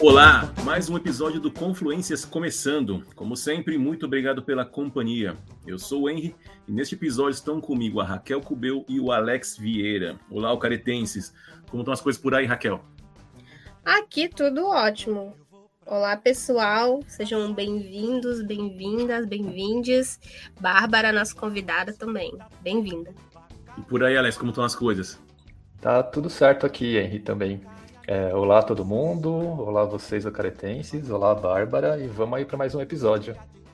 Olá, mais um episódio do Confluências começando. Como sempre, muito obrigado pela companhia. Eu sou o Henry e neste episódio estão comigo a Raquel Cubeu e o Alex Vieira. Olá, caretenses. Como estão as coisas por aí, Raquel? Aqui tudo ótimo. Olá, pessoal. Sejam bem-vindos, bem-vindas, bem-vindes. Bárbara, nossa convidada também. Bem-vinda. E por aí, Alex, como estão as coisas? Tá tudo certo aqui, Henry, também. Olá todo mundo, olá vocês acaretenses, olá Bárbara, e vamos aí para mais um episódio.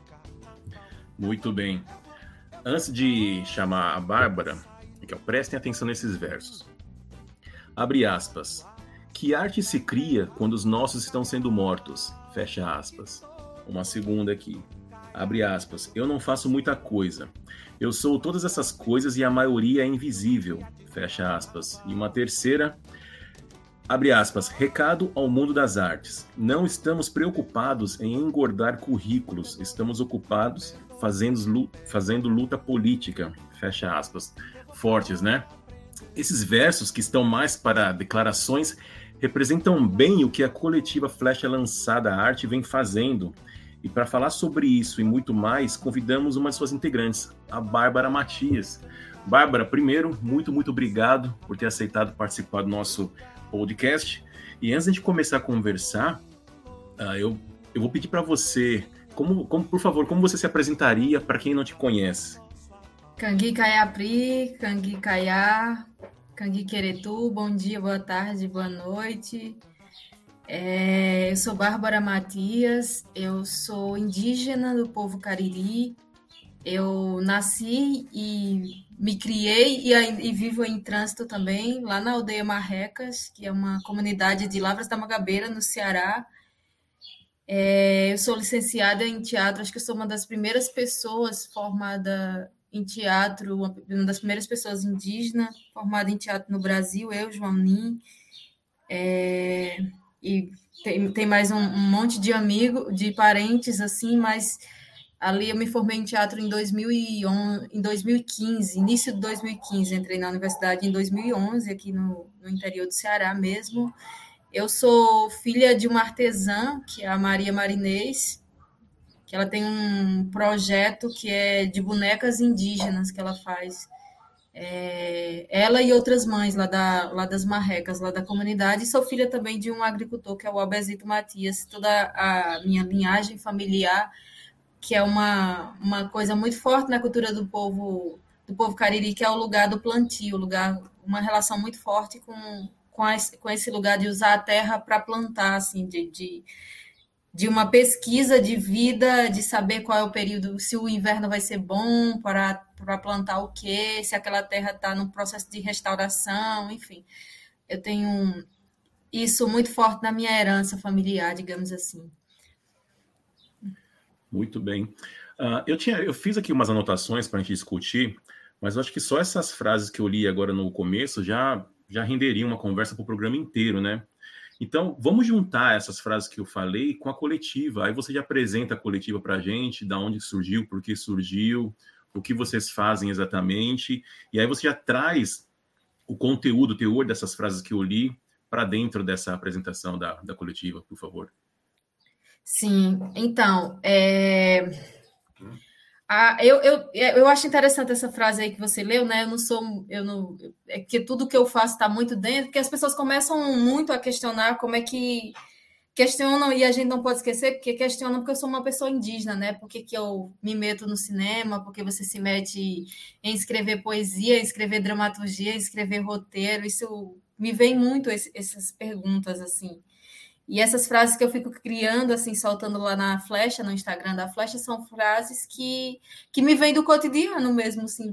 Muito bem. Antes de chamar a Bárbara, prestem atenção nesses versos. Abre aspas. Que arte se cria quando os nossos estão sendo mortos? Fecha aspas. Uma segunda aqui. Abre aspas. Eu não faço muita coisa. Eu sou todas essas coisas e a maioria é invisível. Fecha aspas. E uma terceira. Abre aspas, recado ao mundo das artes. Não estamos preocupados em engordar currículos, estamos ocupados fazendo luta política. Fecha aspas. Fortes, né? Esses versos que estão mais para declarações representam bem o que a coletiva Flecha Lançada Arte vem fazendo. E para falar sobre isso e muito mais, convidamos uma de suas integrantes, a Bárbara Matias. Bárbara, primeiro, muito obrigado por ter aceitado participar do nosso podcast. E antes de começar a conversar, eu vou pedir para você, por favor, como você se apresentaria para quem não te conhece? Cangui Caiapri, Cangui Caiá, Cangui Queretu, bom dia, boa tarde, boa noite. Eu sou Bárbara Matias, eu sou indígena do povo Cariri. Eu nasci e me criei e vivo em trânsito também, lá na aldeia Marrecas, que é uma comunidade de Lavras da Mangabeira, no Ceará. Eu sou licenciada em teatro, acho que eu sou uma das primeiras pessoas formada em teatro, uma das primeiras pessoas indígenas formada em teatro no Brasil, eu, Joanim. E tem mais um monte de amigos, de parentes, assim, mas... Ali eu me formei em teatro em 2015, início de 2015. Entrei na universidade em 2011, aqui no interior do Ceará mesmo. Eu sou filha de uma artesã, que é a Maria Marinês, que ela tem um projeto que é de bonecas indígenas que ela faz. Ela e outras mães lá das Marrecas, lá da comunidade. E sou filha também de um agricultor, que é o Albezito Matias. Toda a minha linhagem familiar, que é uma coisa muito forte na cultura do povo Cariri, que é o lugar do plantio, uma relação muito forte com esse lugar de usar a terra para plantar, assim, de uma pesquisa de vida, de saber qual é o período, se o inverno vai ser bom para plantar o quê, se aquela terra está no processo de restauração, enfim. Eu tenho isso muito forte na minha herança familiar, digamos assim. Muito bem. Eu fiz aqui umas anotações para a gente discutir, mas eu acho que só essas frases que eu li agora no começo já renderiam uma conversa para o programa inteiro, né? Então, vamos juntar essas frases que eu falei com a coletiva. Aí você já apresenta a coletiva para a gente, da onde surgiu, por que surgiu, o que vocês fazem exatamente, e aí você já traz o conteúdo, o teor dessas frases que eu li para dentro dessa apresentação da coletiva, por favor. Sim, então, eu acho interessante essa frase aí que você leu, né? É que tudo que eu faço está muito dentro, porque as pessoas começam muito a questionar como é que questionam, e a gente não pode esquecer, porque questionam porque eu sou uma pessoa indígena, né? Por que eu me meto no cinema? Por que você se mete em escrever poesia, em escrever dramaturgia, em escrever roteiro? Isso me vem muito, essas perguntas, assim. E essas frases que eu fico criando, assim, soltando lá na Flecha, no Instagram da Flecha, são frases que me vêm do cotidiano mesmo, assim,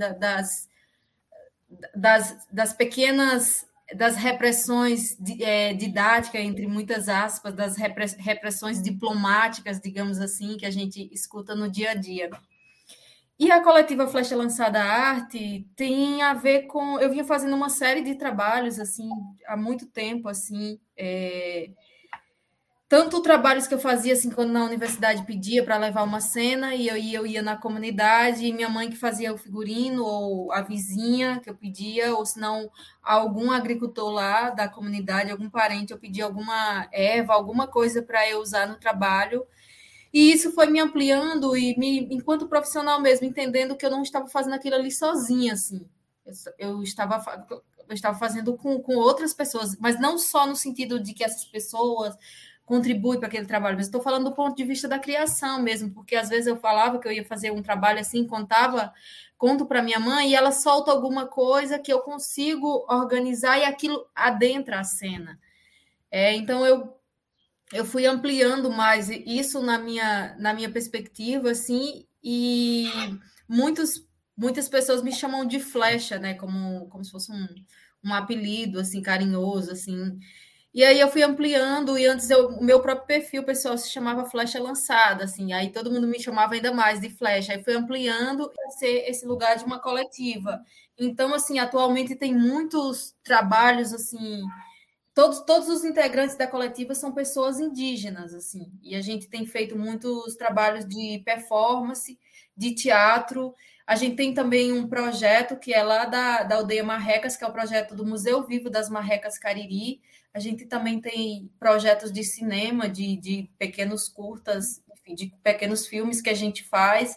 das pequenas, das repressões didáticas, entre muitas aspas, das repressões diplomáticas, digamos assim, que a gente escuta no dia a dia. E a coletiva Flecha Lançada Arte tem a ver com... Eu vinha fazendo uma série de trabalhos, assim, há muito tempo, assim, tanto trabalhos que eu fazia assim quando na universidade pedia para levar uma cena e eu ia na comunidade e minha mãe que fazia o figurino ou a vizinha que eu pedia ou se não algum agricultor lá da comunidade, algum parente, eu pedia alguma erva, alguma coisa para eu usar no trabalho. E isso foi me ampliando e enquanto profissional mesmo, entendendo que eu não estava fazendo aquilo ali sozinha, assim. Eu estava fazendo com outras pessoas, mas não só no sentido de que essas pessoas contribuem para aquele trabalho, mas estou falando do ponto de vista da criação mesmo, porque às vezes eu falava que eu ia fazer um trabalho assim, conto para minha mãe e ela solta alguma coisa que eu consigo organizar e aquilo adentra a cena. Então eu fui ampliando mais isso na minha perspectiva, assim, e muitas pessoas me chamam de Flecha, né, como se fosse um apelido, assim, carinhoso, assim. E aí eu fui ampliando, e antes o meu próprio perfil pessoal se chamava Flecha Lançada, assim, aí todo mundo me chamava ainda mais de Flecha, aí fui ampliando para ser esse lugar de uma coletiva. Então, assim, atualmente tem muitos trabalhos, assim, todos os integrantes da coletiva são pessoas indígenas, assim, e a gente tem feito muitos trabalhos de performance, de teatro. A gente tem também um projeto que é lá da Aldeia Marrecas, que é o projeto do Museu Vivo das Marrecas Cariri. A gente também tem projetos de cinema, de pequenos curtas, enfim, de pequenos filmes que a gente faz.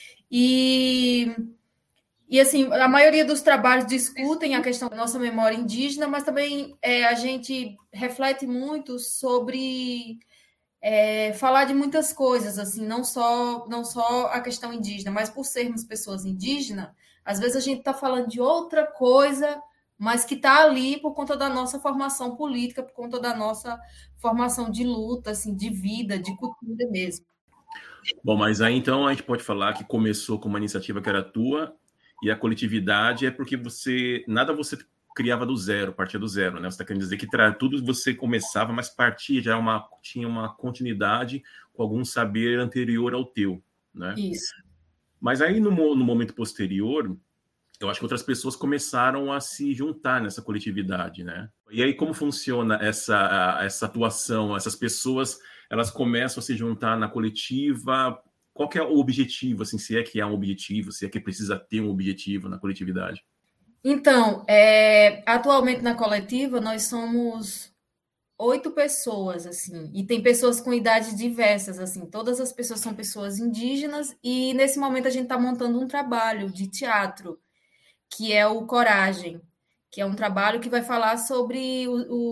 E assim, a maioria dos trabalhos discutem a questão da nossa memória indígena, mas também a gente reflete muito sobre falar de muitas coisas, assim, não só a questão indígena, mas por sermos pessoas indígenas, às vezes a gente está falando de outra coisa, mas que está ali por conta da nossa formação política, por conta da nossa formação de luta, assim, de vida, de cultura mesmo. Bom, mas aí então a gente pode falar que começou com uma iniciativa que era tua, e a coletividade é porque nada você criava do zero, partia do zero, né? Você está querendo dizer que tudo você começava, mas partia, tinha uma continuidade com algum saber anterior ao teu, né? Isso. Mas aí no momento posterior, eu acho que outras pessoas começaram a se juntar nessa coletividade, né? E aí como funciona essa atuação? Essas pessoas, elas começam a se juntar na coletiva. Qual que é o objetivo, assim, se é que há um objetivo, se é que precisa ter um objetivo na coletividade? Então, atualmente na coletiva nós somos 8 pessoas, assim, e tem pessoas com idades diversas, assim, todas as pessoas são pessoas indígenas, e nesse momento a gente está montando um trabalho de teatro, que é o Coragem, que é um trabalho que vai falar sobre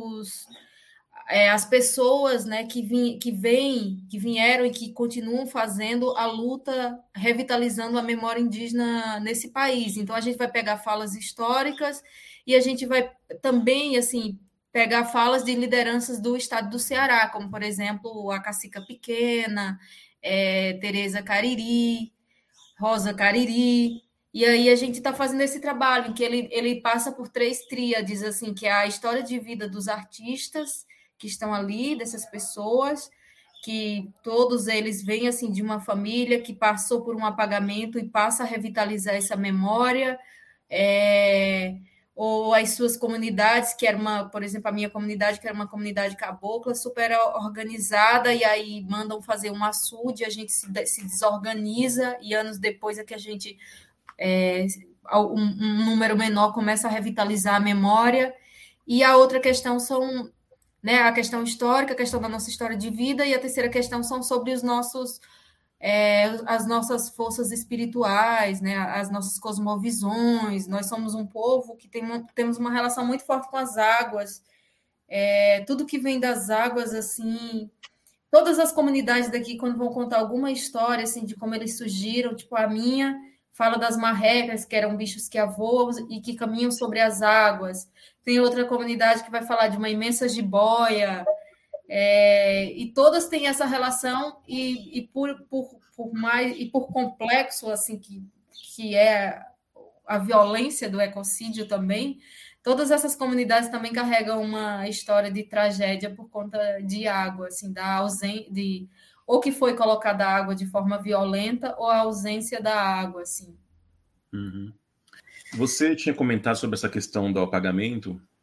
as pessoas, né, que vieram e que continuam fazendo a luta, revitalizando a memória indígena nesse país. Então, a gente vai pegar falas históricas e a gente vai também, assim, pegar falas de lideranças do estado do Ceará, como, por exemplo, a Cacica Pequena, Tereza Cariri, Rosa Cariri. E aí a gente está fazendo esse trabalho em que ele passa por 3 tríades, assim, que é a história de vida dos artistas que estão ali, dessas pessoas, que todos eles vêm assim de uma família que passou por um apagamento e passa a revitalizar essa memória, ou as suas comunidades, que era por exemplo, a minha comunidade, que era uma comunidade cabocla, super organizada, e aí mandam fazer um açude, a gente se desorganiza, e anos depois é que a gente, um número menor, começa a revitalizar a memória. E a outra questão são, né, a questão histórica, a questão da nossa história de vida, e a terceira questão são sobre as nossas forças espirituais, né, as nossas cosmovisões. Nós somos um povo que temos uma relação muito forte com as águas, tudo que vem das águas, assim, todas as comunidades daqui, quando vão contar alguma história, assim, de como eles surgiram, tipo a minha, fala das marrecas, que eram bichos que voam e que caminham sobre as águas. Tem outra comunidade que vai falar de uma imensa jiboia, e todas têm essa relação, e por complexo assim que é a violência do ecocídio também, todas essas comunidades também carregam uma história de tragédia por conta de água, assim, da ausência ou que foi colocada água de forma violenta, ou a ausência da água, assim. Uhum. Você tinha comentado sobre essa questão do apagamento,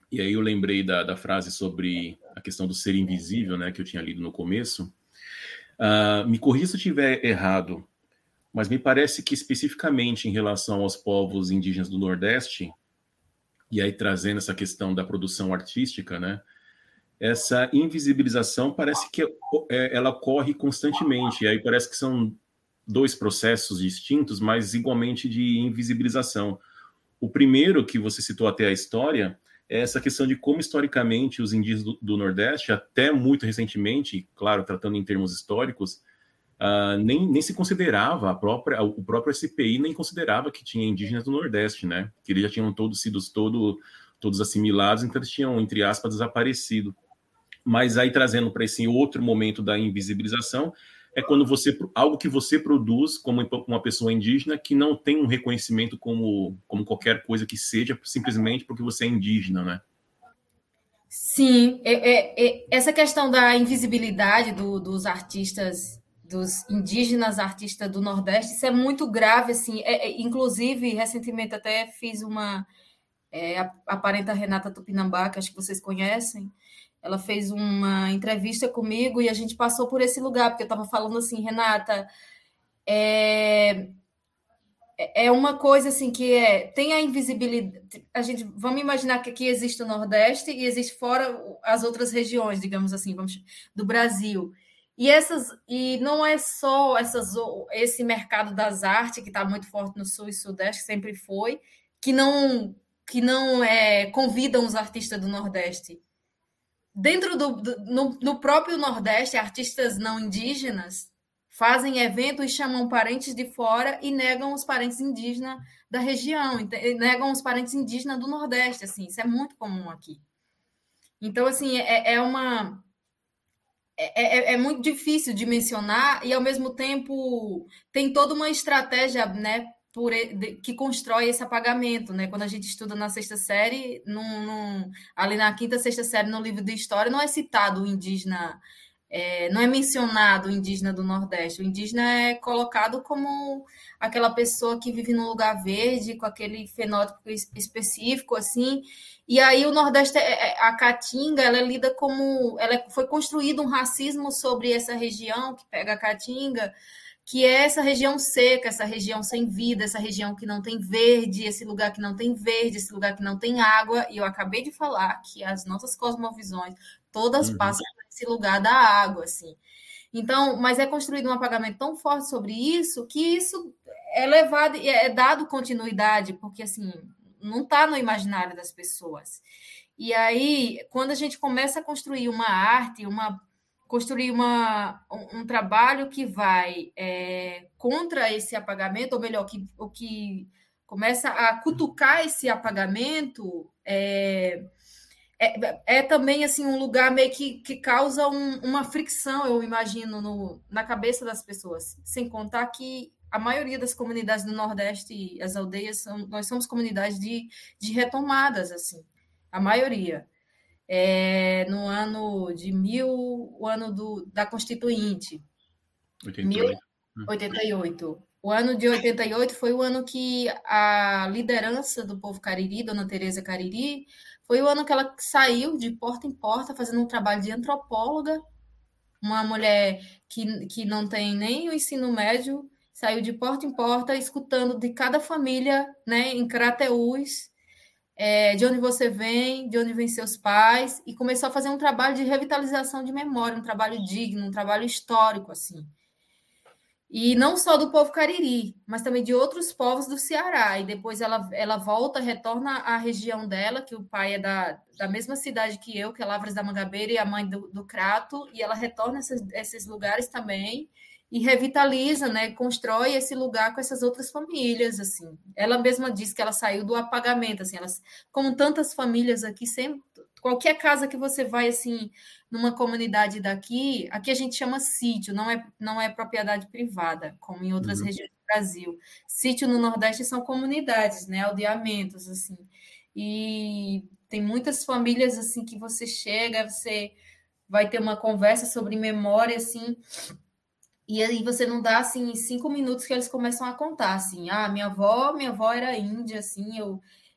E aí eu lembrei da frase sobre a questão do ser invisível, né, que eu tinha lido no começo. Me corrija se eu estiver errado, mas me parece que especificamente em relação aos povos indígenas do Nordeste, e aí trazendo essa questão da produção artística, né, essa invisibilização parece que ela ocorre constantemente, e aí parece que são dois processos distintos, mas igualmente de invisibilização. O primeiro, que você citou até a história, é essa questão de como historicamente os indígenas do Nordeste, até muito recentemente, claro, tratando em termos históricos, nem se considerava o próprio SPI nem considerava que tinha indígenas do Nordeste, né? Que eles já tinham todos assimilados, então eles tinham, entre aspas, desaparecido. Mas aí trazendo para esse outro momento da invisibilização, é quando algo que você produz como uma pessoa indígena que não tem um reconhecimento como qualquer coisa que seja, simplesmente porque você é indígena, né? Sim, essa questão da invisibilidade dos artistas, dos indígenas artistas do Nordeste, isso é muito grave, assim. Inclusive, recentemente até fiz a parenta Renata Tupinambá, que acho que vocês conhecem, ela fez uma entrevista comigo e a gente passou por esse lugar, porque eu estava falando assim, Renata, é uma coisa assim que tem a invisibilidade. Vamos imaginar que aqui existe o Nordeste e existe fora as outras regiões, digamos assim, do Brasil. E não é só esse mercado das artes que está muito forte no Sul e Sudeste, que sempre foi, que não convidam os artistas do Nordeste. Dentro no próprio Nordeste, artistas não indígenas fazem evento e chamam parentes de fora e negam os parentes indígenas da região, negam os parentes indígenas do Nordeste, assim, isso é muito comum aqui. Então, assim, é muito difícil de mencionar e, ao mesmo tempo, tem toda uma estratégia, né, que constrói esse apagamento, né? Quando a gente estuda na sexta série, ali na quinta, sexta série, no livro de história, não é citado o indígena, não é mencionado o indígena do Nordeste. O indígena é colocado como aquela pessoa que vive num lugar verde, com aquele fenótipo específico, assim. E aí o Nordeste, a Caatinga, ela é lida como... foi construído um racismo sobre essa região que pega a Caatinga, que é essa região seca, essa região sem vida, essa região que não tem verde, esse lugar que não tem verde, esse lugar que não tem água. E eu acabei de falar que as nossas cosmovisões todas passam por esse lugar da água, assim. Então, mas é construído um apagamento tão forte sobre isso que isso é levado, é dado continuidade, porque assim, não está no imaginário das pessoas. E aí, quando a gente começa a construir uma arte, construir um trabalho que vai contra esse apagamento, ou melhor, que começa a cutucar esse apagamento, também assim um lugar meio que causa uma fricção, eu imagino, na cabeça das pessoas. Sem contar que a maioria das comunidades do Nordeste, as aldeias, nós somos comunidades de retomadas, assim, a maioria. No ano o ano da Constituinte. 88. 88. O ano de 88 foi o ano que a liderança do povo Cariri, Dona Teresa Cariri, foi o ano que ela saiu de porta em porta fazendo um trabalho de antropóloga, uma mulher que não tem nem o ensino médio, saiu de porta em porta escutando de cada família, né, em Crateús, de onde você vem, de onde vêm seus pais, e começou a fazer um trabalho de revitalização de memória, um trabalho digno, um trabalho histórico, assim. E não só do povo Cariri, mas também de outros povos do Ceará. E depois ela volta, retorna à região dela, que o pai é da mesma cidade que eu, que é Lavras da Mangabeira, e a mãe do Crato, e ela retorna a esses lugares também, e revitaliza, né, constrói esse lugar com essas outras famílias, assim. Ela mesma diz que ela saiu do apagamento, assim, como tantas famílias aqui, sempre, qualquer casa que você vai, assim, numa comunidade aqui a gente chama sítio, não é propriedade privada, como em outras regiões do Brasil. Sítio no Nordeste são comunidades, né, aldeamentos, assim. E tem muitas famílias, assim, que você chega, você vai ter uma conversa sobre memória, assim, e aí você não dá, assim, 5 minutos que eles começam a contar, assim, minha avó era índia, assim,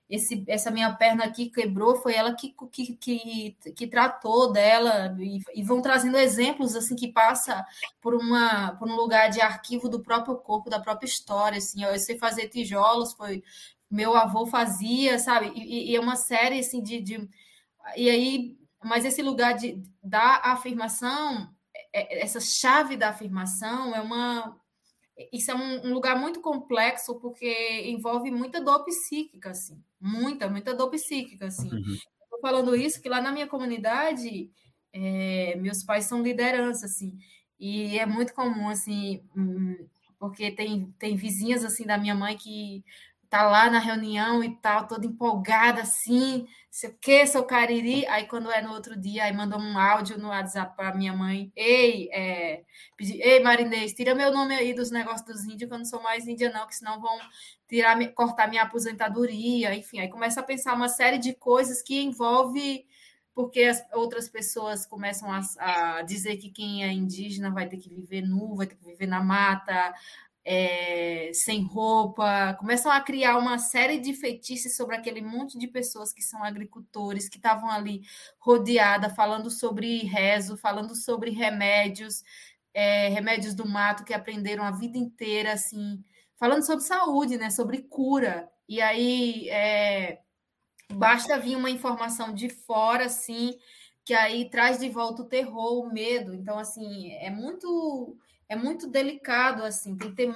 essa minha perna aqui quebrou, foi ela que tratou dela, e vão trazendo exemplos assim que passa por um lugar de arquivo do próprio corpo, da própria história, assim, eu sei fazer tijolos, foi meu avô fazia, sabe, e é uma série assim e aí, mas esse lugar da afirmação, essa chave da afirmação isso é um lugar muito complexo, porque envolve muita dor psíquica, assim. Muita dor psíquica, assim. Uhum. Estou falando isso, que lá na minha comunidade, meus pais são liderança, assim. E é muito comum, assim, porque tem vizinhas, assim, da minha mãe que tá lá na reunião e tal, toda empolgada, assim, sei o que, seu cariri. Aí, quando é no outro dia, aí mandou um áudio no WhatsApp para minha mãe. Ei, Marinês, tira meu nome aí dos negócios dos índios, que eu não sou mais índia, não, que senão vão cortar minha aposentadoria. Enfim, aí começa a pensar uma série de coisas que envolve, porque as outras pessoas começam a dizer que quem é indígena vai ter que viver nu, vai ter que viver na mata, sem roupa, começam a criar uma série de feitiços sobre aquele monte de pessoas que são agricultores, que estavam ali rodeadas, falando sobre rezo, falando sobre remédios, remédios do mato que aprenderam a vida inteira, assim, falando sobre saúde, né, sobre cura. E aí basta vir uma informação de fora, assim, que aí traz de volta o terror, o medo. Então, assim, é muito delicado, assim, tem que ter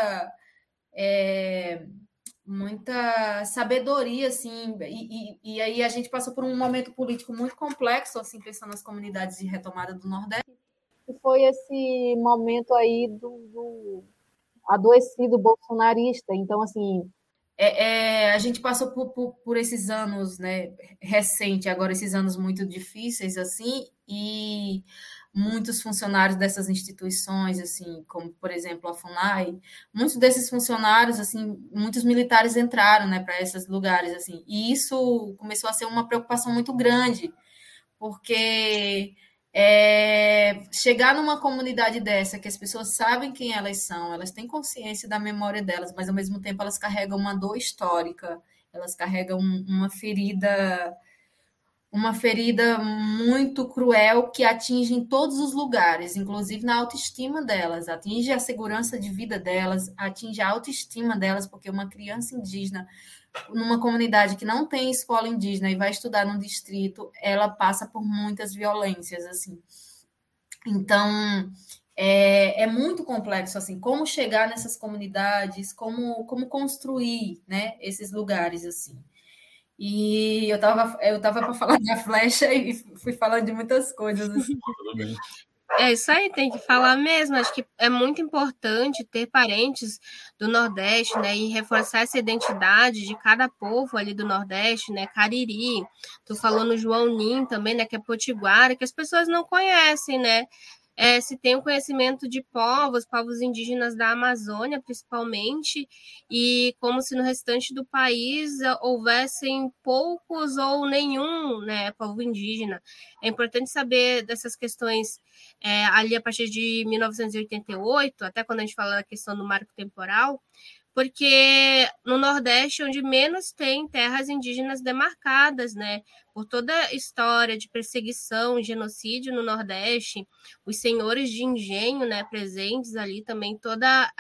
muita sabedoria, assim, e aí a gente passou por um momento político muito complexo, assim, pensando nas comunidades de retomada do Nordeste. E foi esse momento aí do adoecido bolsonarista, então, assim... a gente passou por esses anos, né, recente, agora esses anos muito difíceis, assim, e muitos funcionários dessas instituições, assim, como, por exemplo, a FUNAI, muitos desses funcionários, assim, muitos militares entraram, né, para esses lugares, assim, e isso começou a ser uma preocupação muito grande, porque chegar numa comunidade dessa, que as pessoas sabem quem elas são, elas têm consciência da memória delas, mas, ao mesmo tempo, elas carregam uma dor histórica, elas carregam uma ferida muito cruel que atinge em todos os lugares, inclusive na autoestima delas, atinge a segurança de vida delas, atinge a autoestima delas, porque uma criança indígena numa comunidade que não tem escola indígena e vai estudar num distrito, ela passa por muitas violências, assim. Então, é muito complexo, assim, como chegar nessas comunidades, como construir, né, esses lugares, assim. E eu tava para falar da flecha e fui falando de muitas coisas. Assim. Tudo bem. É isso aí, tem que falar mesmo. Acho que é muito importante ter parentes do Nordeste, né? E reforçar essa identidade de cada povo ali do Nordeste, né? Cariri, tu falou no João Nim também, né? Que é potiguara, que as pessoas não conhecem, né? Se tem o conhecimento de povos indígenas da Amazônia, principalmente, e como se no restante do país houvessem poucos ou nenhum, né, povo indígena. É importante saber dessas questões ali a partir de 1988, até quando a gente fala da questão do marco temporal, porque no Nordeste, onde menos tem terras indígenas demarcadas, né? Por toda a história de perseguição e genocídio no Nordeste, os senhores de engenho, né, presentes ali também, toda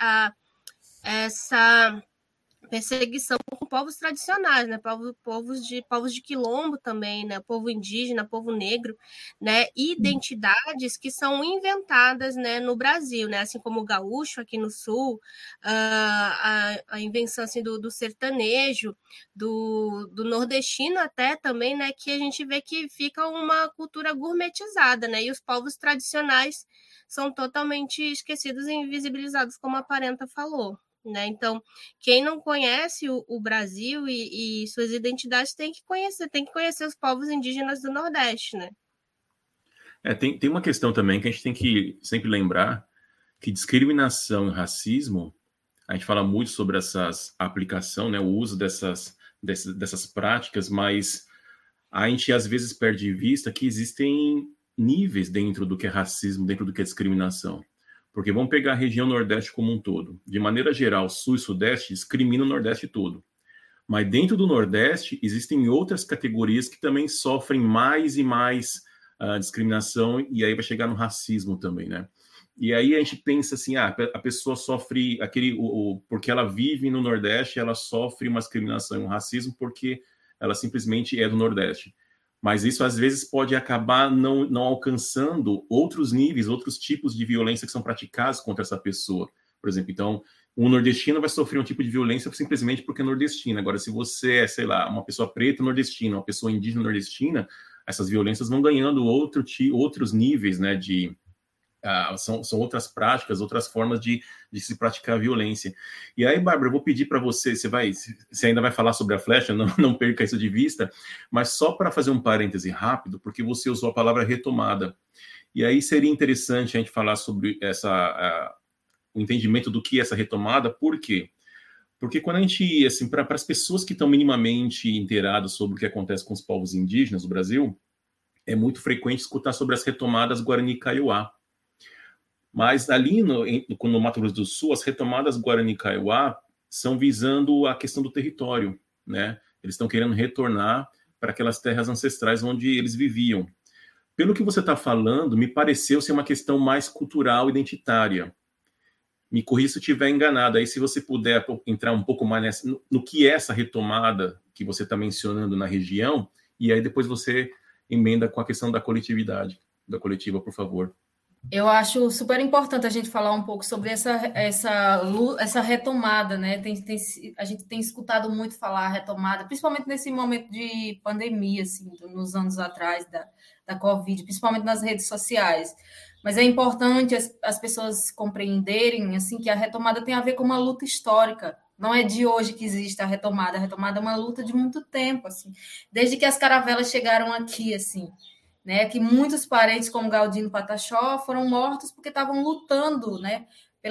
essa perseguição com povos tradicionais, né, povos de quilombo também, né, povo indígena, povo negro, né, identidades que são inventadas, né, no Brasil, né, assim como o gaúcho aqui no sul, a invenção assim do sertanejo, do nordestino até também, né, que a gente vê que fica uma cultura gourmetizada, né, e os povos tradicionais são totalmente esquecidos e invisibilizados, como a Parenta falou. Né? Então, quem não conhece o Brasil e suas identidades tem que conhecer os povos indígenas do Nordeste, né? Tem uma questão também que a gente tem que sempre lembrar, que discriminação e racismo, a gente fala muito sobre essas aplicação, né, o uso dessas práticas, mas a gente às vezes perde de vista que existem níveis dentro do que é racismo, dentro do que é discriminação. Porque vamos pegar a região Nordeste como um todo. De maneira geral, Sul e Sudeste discriminam o Nordeste todo. Mas dentro do Nordeste, existem outras categorias que também sofrem mais e mais discriminação, e aí vai chegar no racismo também, né? E aí a gente pensa assim, a pessoa sofre porque ela vive no Nordeste, ela sofre uma discriminação, um racismo, porque ela simplesmente é do Nordeste. Mas isso, às vezes, pode acabar não alcançando outros níveis, outros tipos de violência que são praticados contra essa pessoa. Por exemplo, então, um nordestino vai sofrer um tipo de violência simplesmente porque é nordestino. Agora, se você é, sei lá, uma pessoa preta nordestina, uma pessoa indígena nordestina, essas violências vão ganhando outros níveis, né, são outras práticas, outras formas de se praticar a violência. E aí, Bárbara, eu vou pedir para você ainda vai falar sobre a flecha, não perca isso de vista, mas só para fazer um parêntese rápido, porque você usou a palavra retomada. E aí seria interessante a gente falar sobre o entendimento do que é essa retomada. Por quê? Porque quando a gente, assim, para as pessoas que estão minimamente inteiradas sobre o que acontece com os povos indígenas do Brasil, é muito frequente escutar sobre as retomadas Guarani Kaiowá. Mas ali no Mato Grosso do Sul, as retomadas Guarani Kaiowá são visando a questão do território, né? Eles estão querendo retornar para aquelas terras ancestrais onde eles viviam. Pelo que você está falando, me pareceu ser uma questão mais cultural, identitária. Me corrija se eu estiver enganado. Aí, se você puder entrar um pouco mais no que é essa retomada que você está mencionando na região, e aí depois você emenda com a questão da coletividade, da coletiva, por favor. Eu acho super importante a gente falar um pouco sobre essa retomada, né? A gente tem escutado muito falar retomada, principalmente nesse momento de pandemia, assim, nos anos atrás da Covid, principalmente nas redes sociais. Mas é importante as pessoas compreenderem, assim, que a retomada tem a ver com uma luta histórica. Não é de hoje que existe a retomada. A retomada é uma luta de muito tempo, assim, desde que as caravelas chegaram aqui, assim. Né, que muitos parentes, como Galdino Pataxó, foram mortos porque estavam lutando, né,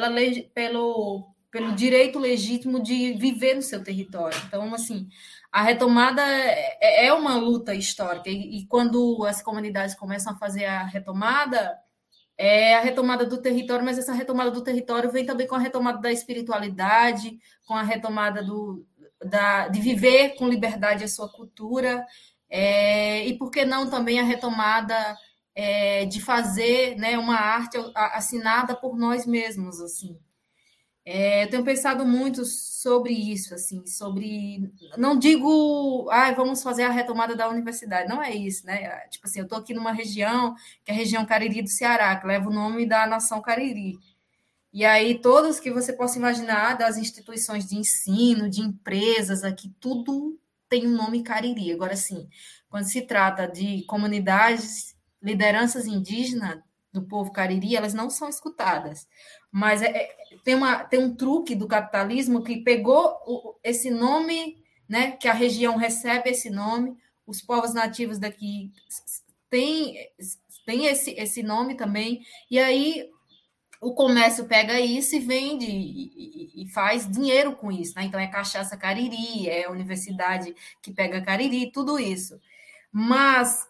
pelo direito legítimo de viver no seu território. Então, assim, a retomada é uma luta histórica. E quando as comunidades começam a fazer a retomada, é a retomada do território, mas essa retomada do território vem também com a retomada da espiritualidade, com a retomada de viver com liberdade a sua cultura. E por que não também a retomada de fazer, né, uma arte assinada por nós mesmos, assim. Eu tenho pensado muito sobre isso, assim, não digo, vamos fazer a retomada da universidade, não é isso, né? Tipo assim, eu estou aqui numa região, que é a região Cariri do Ceará, que leva o nome da nação Cariri. E aí, todos que você possa imaginar, das instituições de ensino, de empresas aqui, tudo tem um nome Cariri. Agora, sim, quando se trata de comunidades, lideranças indígenas do povo Cariri, elas não são escutadas. Mas tem um truque do capitalismo que pegou esse nome, né, que a região recebe esse nome, os povos nativos daqui têm esse nome também, e aí o comércio pega isso e vende e faz dinheiro com isso, né? Então é cachaça Cariri, é a universidade que pega Cariri, tudo isso. Mas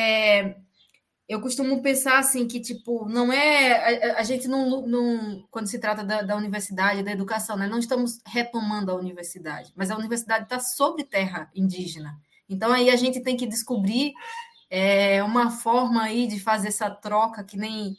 eu costumo pensar assim que, tipo, não é... A gente não quando se trata da universidade, da educação, né? Não estamos retomando a universidade, mas a universidade está sobre terra indígena. Então aí a gente tem que descobrir uma forma aí de fazer essa troca que nem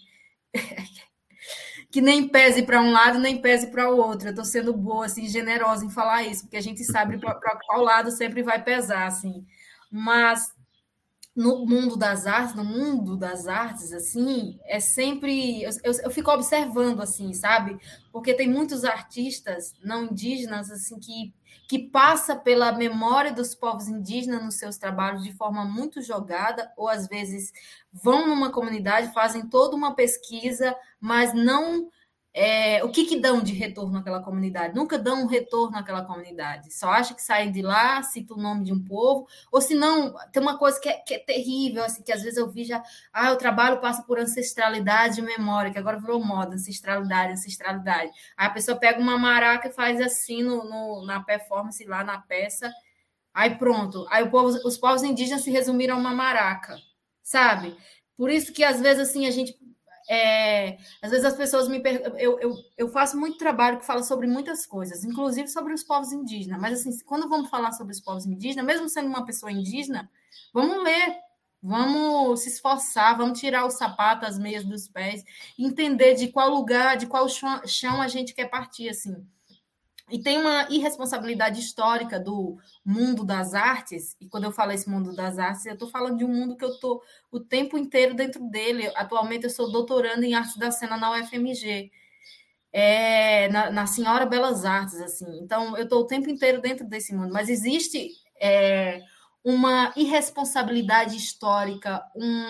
pese para um lado, nem pese para o outro. Eu estou sendo boa, assim, generosa em falar isso, porque a gente sabe para qual lado sempre vai pesar, assim. Mas no mundo das artes, assim, é sempre... Eu fico observando, assim, sabe? Porque tem muitos artistas não indígenas, assim, que passa pela memória dos povos indígenas nos seus trabalhos de forma muito jogada, ou às vezes vão numa comunidade, fazem toda uma pesquisa, mas não... o que dão de retorno àquela comunidade? Nunca dão um retorno àquela comunidade. Só acha que saem de lá, cita o nome de um povo, ou se não, tem uma coisa que é terrível, assim, que às vezes eu vi já, o trabalho passa por ancestralidade e memória, que agora virou moda, ancestralidade. Aí a pessoa pega uma maraca e faz assim na performance, lá na peça, aí pronto. Aí os povos indígenas se resumiram a uma maraca, sabe? Por isso que às vezes assim a gente Às vezes as pessoas me perguntam, eu faço muito trabalho que fala sobre muitas coisas, inclusive sobre os povos indígenas, mas assim, quando vamos falar sobre os povos indígenas, mesmo sendo uma pessoa indígena, vamos ler, vamos se esforçar, vamos tirar o sapato, as meias dos pés, entender de qual lugar, de qual chão a gente quer partir, assim. E tem uma irresponsabilidade histórica do mundo das artes, e quando eu falo esse mundo das artes, eu estou falando de um mundo que eu estou o tempo inteiro dentro dele. Atualmente eu sou doutoranda em Artes da Cena na UFMG, na Senhora Belas Artes, assim. Então, eu estou o tempo inteiro dentro desse mundo, mas existe uma irresponsabilidade histórica,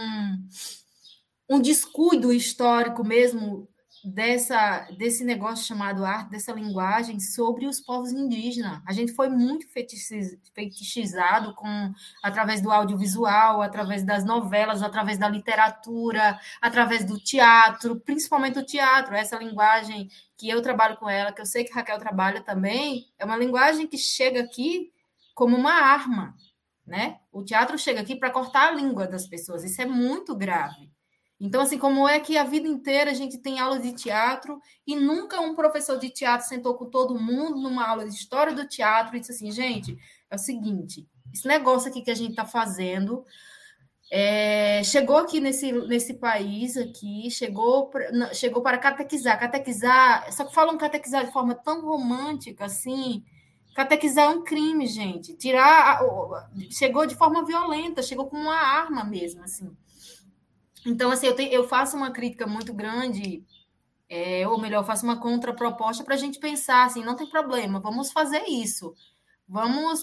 um descuido histórico mesmo, desse negócio chamado arte, dessa linguagem sobre os povos indígenas. A gente foi muito fetichizado através do audiovisual, através das novelas, através da literatura, através do teatro, principalmente o teatro, essa linguagem que eu trabalho com ela, que eu sei que Raquel trabalha também, é uma linguagem que chega aqui como uma arma, né? O teatro chega aqui para cortar a língua das pessoas, isso é muito grave. Então, assim, como é que a vida inteira a gente tem aula de teatro e nunca um professor de teatro sentou com todo mundo numa aula de história do teatro e disse assim, gente, é o seguinte, esse negócio aqui que a gente está fazendo chegou aqui nesse país aqui, chegou para catequizar, só que falam catequizar de forma tão romântica, assim, catequizar é um crime, gente, chegou de forma violenta, chegou com uma arma mesmo, assim. Então, assim, eu faço uma crítica muito grande, ou melhor, eu faço uma contraproposta para a gente pensar, assim, não tem problema, vamos fazer isso. Vamos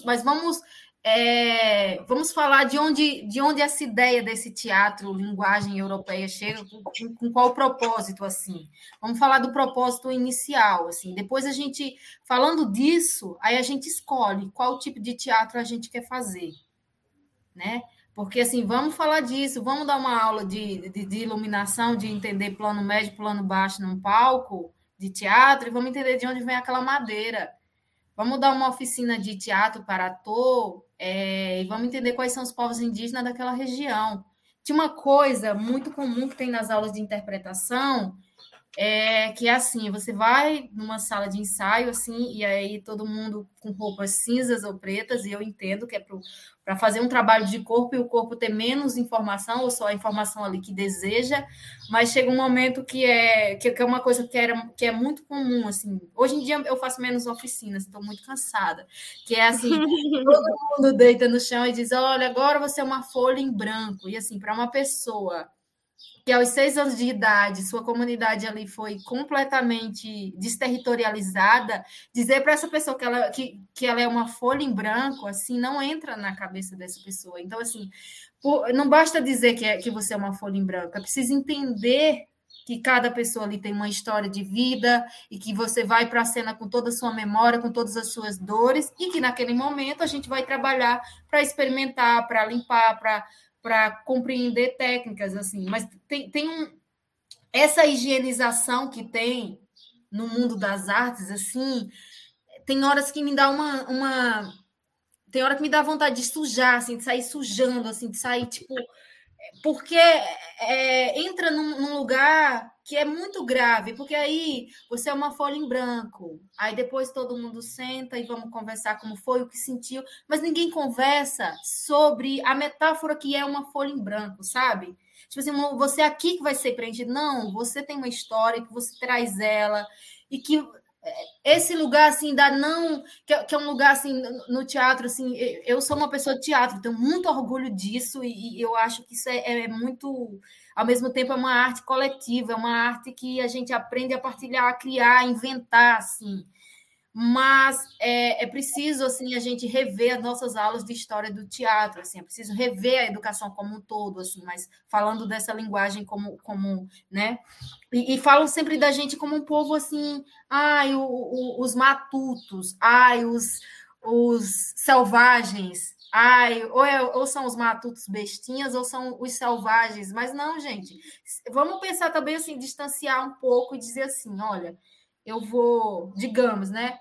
falar de onde essa ideia desse teatro, linguagem europeia, chega, com qual propósito, assim. Vamos falar do propósito inicial, assim. Depois a gente, falando disso, aí a gente escolhe qual tipo de teatro a gente quer fazer, né? Porque, assim, vamos falar disso, vamos dar uma aula de iluminação, de entender plano médio, plano baixo num palco de teatro, e vamos entender de onde vem aquela madeira. Vamos dar uma oficina de teatro para ator, e vamos entender quais são os povos indígenas daquela região. Tinha uma coisa muito comum que tem nas aulas de interpretação, que é assim, você vai numa sala de ensaio, assim, e aí todo mundo com roupas cinzas ou pretas, e eu entendo que é para fazer um trabalho de corpo e o corpo ter menos informação, ou só a informação ali que deseja, mas chega um momento que é uma coisa que é muito comum, assim. Hoje em dia eu faço menos oficinas, estou muito cansada, que é assim, todo mundo deita no chão e diz, olha, agora você é uma folha em branco, e assim, para uma pessoa que aos 6 anos de idade, sua comunidade ali foi completamente desterritorializada, dizer para essa pessoa que ela é uma folha em branco, assim, não entra na cabeça dessa pessoa. Então, assim, não basta dizer que você é uma folha em branco, é preciso entender que cada pessoa ali tem uma história de vida e que você vai para a cena com toda a sua memória, com todas as suas dores, e que naquele momento a gente vai trabalhar para experimentar, para limpar, para compreender técnicas, assim, mas tem essa higienização que tem no mundo das artes, assim, tem horas que me dá tem hora que me dá vontade de sujar, assim, de sair sujando, assim, de sair, tipo, porque entra num lugar que é muito grave, porque aí você é uma folha em branco, aí depois todo mundo senta e vamos conversar como foi, o que sentiu, mas ninguém conversa sobre a metáfora que é uma folha em branco, sabe? Tipo assim, você é aqui que vai ser preenchido. Não, você tem uma história que você traz ela, e que esse lugar, assim, que é um lugar, assim, no teatro, assim, eu sou uma pessoa de teatro, tenho muito orgulho disso, e eu acho que isso é muito, ao mesmo tempo, é uma arte coletiva, é uma arte que a gente aprende a partilhar, a criar, a inventar, assim. Mas é preciso, assim, a gente rever as nossas aulas de história do teatro, assim, é preciso rever a educação como um todo, assim, mas falando dessa linguagem como né? E falam sempre da gente como um povo, assim, os matutos, os selvagens, ou são os matutos bestinhas, ou são os selvagens, mas não, gente, vamos pensar também, assim, distanciar um pouco e dizer assim, olha, eu vou, digamos, né?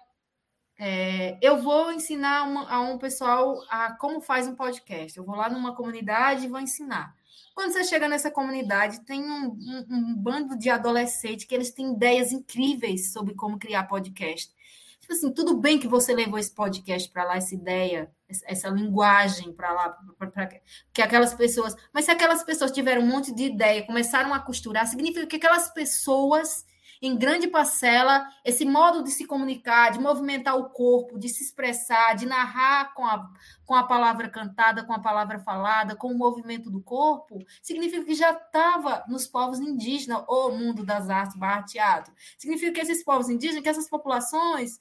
Eu vou ensinar a um pessoal como faz um podcast. Eu vou lá numa comunidade e vou ensinar. Quando você chega nessa comunidade, tem um bando de adolescentes que eles têm ideias incríveis sobre como criar podcast. Tipo assim, tudo bem que você levou esse podcast para lá, essa ideia, essa linguagem para lá, que aquelas pessoas... Mas se aquelas pessoas tiveram um monte de ideia, começaram a costurar, significa que aquelas pessoas, em grande parcela, esse modo de se comunicar, de movimentar o corpo, de se expressar, de narrar com a palavra cantada, com a palavra falada, com o movimento do corpo, significa que já estava nos povos indígenas, o mundo das artes, barra teatro. Significa que esses povos indígenas, que essas populações,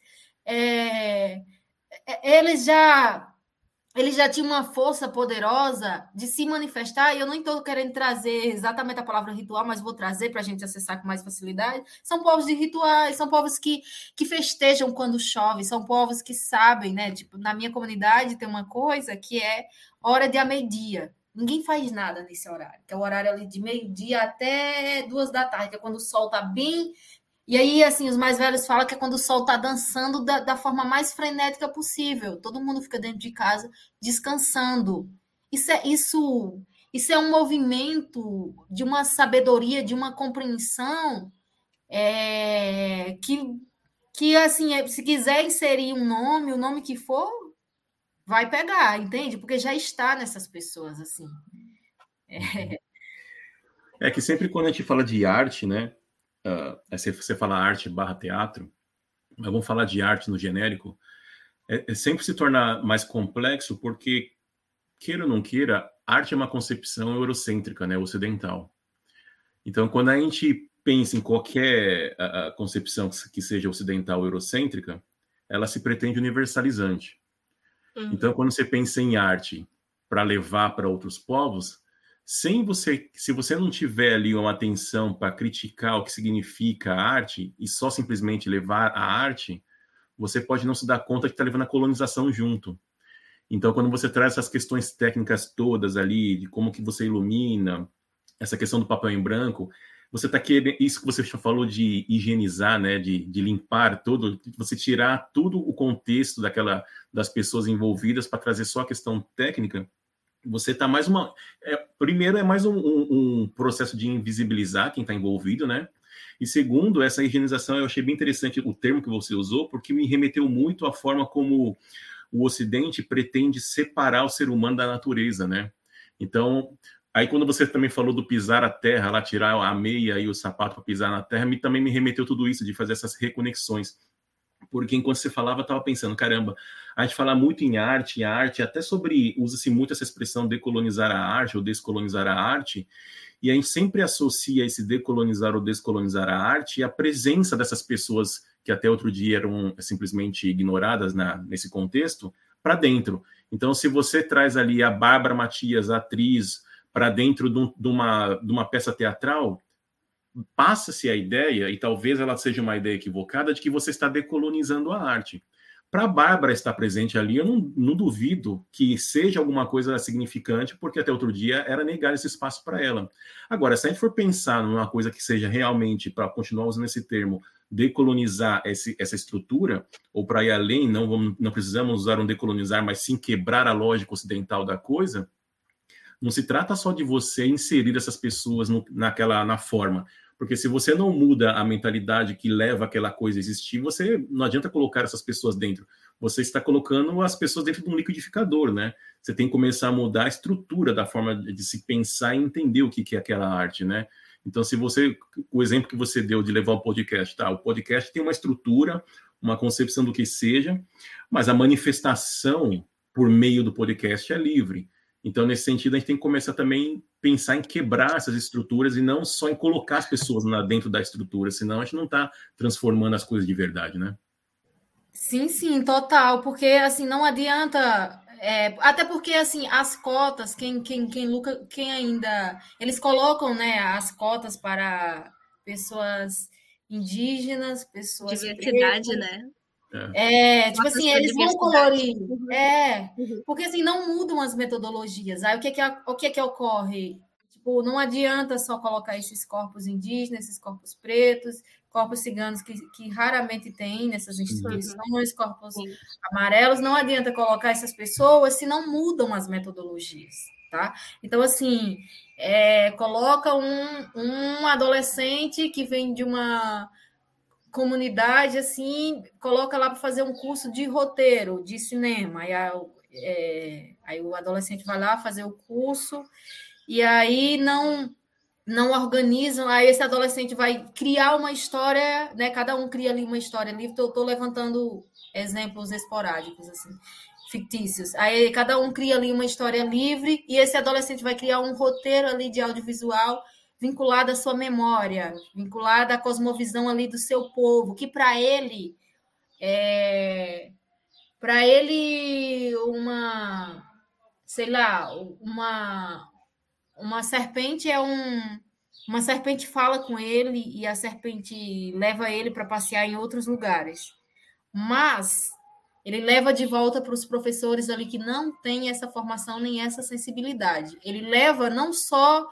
eles já tinham uma força poderosa de se manifestar, e eu não estou querendo trazer exatamente a palavra ritual, mas vou trazer para a gente acessar com mais facilidade. São povos de rituais, são povos que festejam quando chove, são povos que sabem, né? Tipo, na minha comunidade tem uma coisa que é hora de meio-dia. Ninguém faz nada nesse horário, que é o horário ali de meio-dia até 2 da tarde, que é quando o sol está bem... E aí, assim, os mais velhos falam que é quando o sol está dançando da forma mais frenética possível. Todo mundo fica dentro de casa descansando. Isso é um movimento de uma sabedoria, de uma compreensão que assim, se quiser inserir um nome, o nome que for, vai pegar, entende? Porque já está nessas pessoas, assim. É que sempre quando a gente fala de arte, né? Você fala arte barra teatro, mas vamos falar de arte no genérico, sempre se torna mais complexo porque, queira ou não queira, arte é uma concepção eurocêntrica, né, ocidental. Então, quando a gente pensa em qualquer concepção que seja ocidental ou eurocêntrica, ela se pretende universalizante. Então, quando você pensa em arte para levar para outros povos, se você não tiver ali uma atenção para criticar o que significa a arte e só simplesmente levar a arte, você pode não se dar conta que está levando a colonização junto. Então, quando você traz essas questões técnicas todas ali, de como que você ilumina, essa questão do papel em branco, você está querendo, isso que você já falou de higienizar, né, de limpar tudo, você tirar todo o contexto das pessoas envolvidas para trazer só a questão técnica. Você está mais primeiro, é mais um processo de invisibilizar quem está envolvido, né? E segundo, essa higienização, eu achei bem interessante o termo que você usou, porque me remeteu muito à forma como o Ocidente pretende separar o ser humano da natureza, né? Então, aí quando você também falou do pisar a terra, lá tirar a meia e o sapato para pisar na terra, também me remeteu tudo isso, de fazer essas reconexões. Porque enquanto você falava, eu estava pensando, caramba, a gente fala muito em arte, até usa-se muito essa expressão decolonizar a arte ou descolonizar a arte, e a gente sempre associa esse decolonizar ou descolonizar a arte e a presença dessas pessoas que até outro dia eram simplesmente ignoradas nesse contexto, para dentro. Então, se você traz ali a Bárbara Matias, a atriz, para dentro de uma peça teatral, passa-se a ideia, e talvez ela seja uma ideia equivocada, de que você está decolonizando a arte. Para a Bárbara estar presente ali, eu não duvido que seja alguma coisa significante, porque até outro dia era negar esse espaço para ela. Agora, se a gente for pensar numa coisa que seja realmente, para continuar usando esse termo, decolonizar essa estrutura, ou para ir além, não precisamos usar um decolonizar, mas sim quebrar a lógica ocidental da coisa, não se trata só de você inserir essas pessoas na forma. Porque se você não muda a mentalidade que leva aquela coisa a existir, você não adianta colocar essas pessoas dentro. Você está colocando as pessoas dentro de um liquidificador, né? Você tem que começar a mudar a estrutura da forma de se pensar e entender o que é aquela arte, né? Então, o exemplo que você deu de levar o podcast, tá? O podcast tem uma estrutura, uma concepção do que seja, mas a manifestação por meio do podcast é livre. Então, nesse sentido, a gente tem que começar também a pensar em quebrar essas estruturas e não só em colocar as pessoas dentro da estrutura, senão a gente não está transformando as coisas de verdade, né? Sim, total, porque assim, não adianta... até porque, assim, as cotas, quem ainda... Eles colocam, né, as cotas para pessoas indígenas, pessoas diversidade, pretas, né? Tipo assim, eles vão colorir. Porque assim, não mudam as metodologias. Aí o que ocorre? Tipo, não adianta só colocar esses corpos indígenas, esses corpos pretos, corpos ciganos que raramente tem nessas instituições, corpos amarelos. Não adianta colocar essas pessoas se não mudam as metodologias. tá? Então, assim, coloca um adolescente que vem de uma comunidade, assim, coloca lá para fazer um curso de roteiro, de cinema. Aí o adolescente vai lá fazer o curso e aí não organizam, aí esse adolescente vai criar uma história, né? Cada um cria ali uma história livre. Estou levantando exemplos esporádicos, assim, fictícios. Aí cada um cria ali uma história livre e esse adolescente vai criar um roteiro ali de audiovisual vinculado à sua memória, vinculado à cosmovisão ali do seu povo, que para ele uma, sei lá, uma serpente uma serpente fala com ele e a serpente leva ele para passear em outros lugares. Mas ele leva de volta para os professores ali que não têm essa formação nem essa sensibilidade. Ele leva não só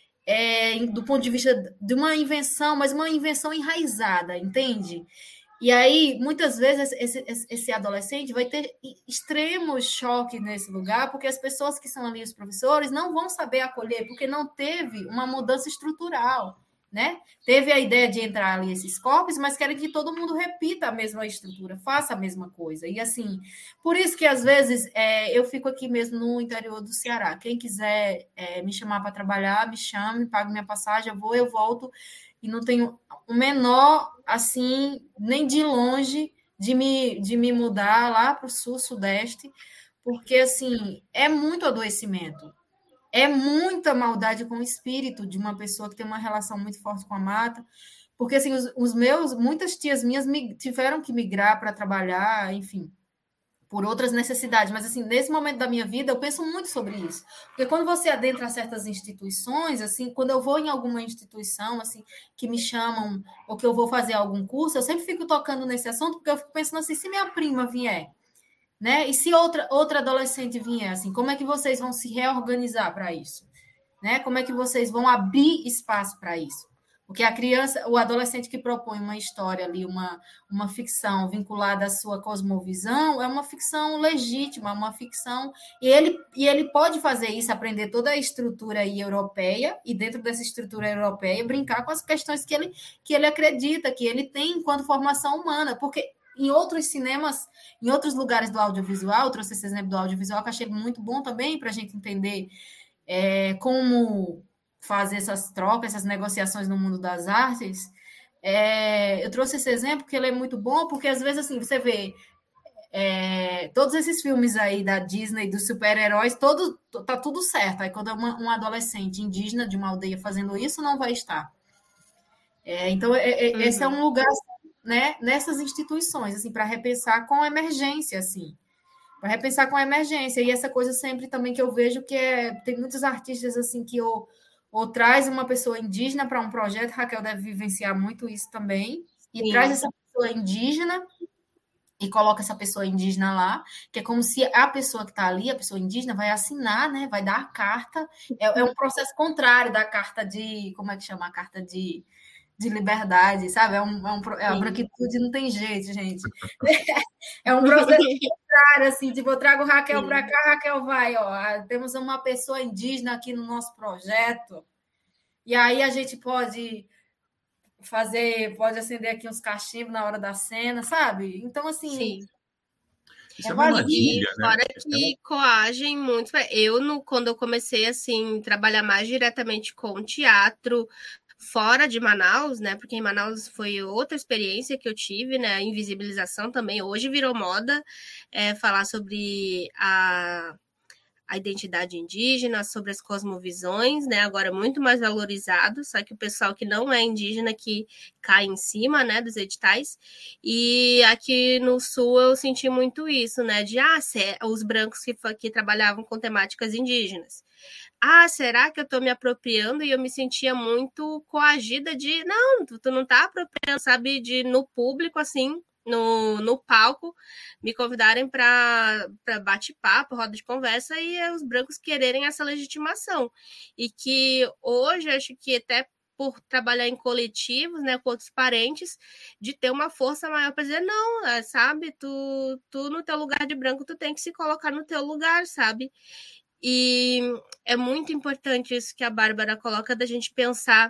do ponto de vista de uma invenção, mas uma invenção enraizada, entende? E aí, muitas vezes, esse adolescente vai ter extremo choque nesse lugar, porque as pessoas que são ali, os professores, não vão saber acolher, porque não teve uma mudança estrutural, né? Teve a ideia de entrar ali esses corpos, mas querem que todo mundo repita a mesma estrutura, faça a mesma coisa. E assim, por isso que às vezes eu fico aqui mesmo no interior do Ceará. Quem quiser me chamar para trabalhar, me chame, pague minha passagem, eu volto, e não tenho o menor, assim, nem de longe, de me mudar lá para o sul, sudeste, porque, assim, é muito adoecimento, é muita maldade com o espírito de uma pessoa que tem uma relação muito forte com a mata, porque, assim, muitas tias minhas tiveram que migrar para trabalhar, enfim, por outras necessidades, mas assim, nesse momento da minha vida, eu penso muito sobre isso, porque quando você adentra certas instituições, assim, quando eu vou em alguma instituição, assim, que me chamam, ou que eu vou fazer algum curso, eu sempre fico tocando nesse assunto, porque eu fico pensando assim, se minha prima vier, né, e se outra adolescente vier, assim, como é que vocês vão se reorganizar para isso, né, como é que vocês vão abrir espaço para isso? Porque a criança, o adolescente que propõe uma história ali, uma ficção vinculada à sua cosmovisão, é uma ficção legítima, uma ficção. E ele pode fazer isso, aprender toda a estrutura aí europeia, e dentro dessa estrutura europeia, brincar com as questões que ele acredita, que ele tem enquanto formação humana. Porque em outros cinemas, em outros lugares do audiovisual, eu trouxe esse exemplo do audiovisual, que eu achei muito bom também para a gente entender como fazer essas trocas, essas negociações no mundo das artes. Eu trouxe esse exemplo que ele é muito bom, porque às vezes assim, você vê todos esses filmes aí da Disney, dos super-heróis, tá tudo certo. Aí quando é um adolescente indígena de uma aldeia fazendo isso, não vai estar. Então, esse é um lugar, né, nessas instituições, assim, para repensar com emergência, assim. Para repensar com emergência. E essa coisa sempre também que eu vejo que tem muitos artistas assim que ou traz uma pessoa indígena para um projeto, Raquel deve vivenciar muito isso também, e Sim. Traz essa pessoa indígena e coloca essa pessoa indígena lá, que é como se a pessoa que está ali, a pessoa indígena, vai assinar, né? Vai dar a carta. É um processo contrário da carta de... Como é que chama? A carta de liberdade, sabe? A branquitude não tem jeito, gente. É um processo contrário, assim, tipo, eu trago Raquel para cá, Raquel vai, ó, temos uma pessoa indígena aqui no nosso projeto, e aí a gente pode acender aqui uns cachimbos na hora da cena, sabe? Então, assim... Sim. Isso é uma armadilha, né? Fora que coagem muito... Quando eu comecei, assim, trabalhar mais diretamente com teatro, fora de Manaus, né? Porque em Manaus foi outra experiência que eu tive, né? A invisibilização também. Hoje virou moda falar sobre a identidade indígena, sobre as cosmovisões, né? Agora muito mais valorizado, só que o pessoal que não é indígena que cai em cima, né, dos editais. E aqui no Sul eu senti muito isso, né? De os brancos que trabalhavam com temáticas indígenas. Será que eu estou me apropriando? E eu me sentia muito coagida de, não, tu não está apropriando, sabe, de no público, assim, no palco, me convidarem para bate-papo, roda de conversa, e os brancos quererem essa legitimação. E que hoje, acho que até por trabalhar em coletivos, né, com outros parentes, de ter uma força maior para dizer, não, sabe, tu no teu lugar de branco, tu tem que se colocar no teu lugar, sabe? E é muito importante isso que a Bárbara coloca, da gente pensar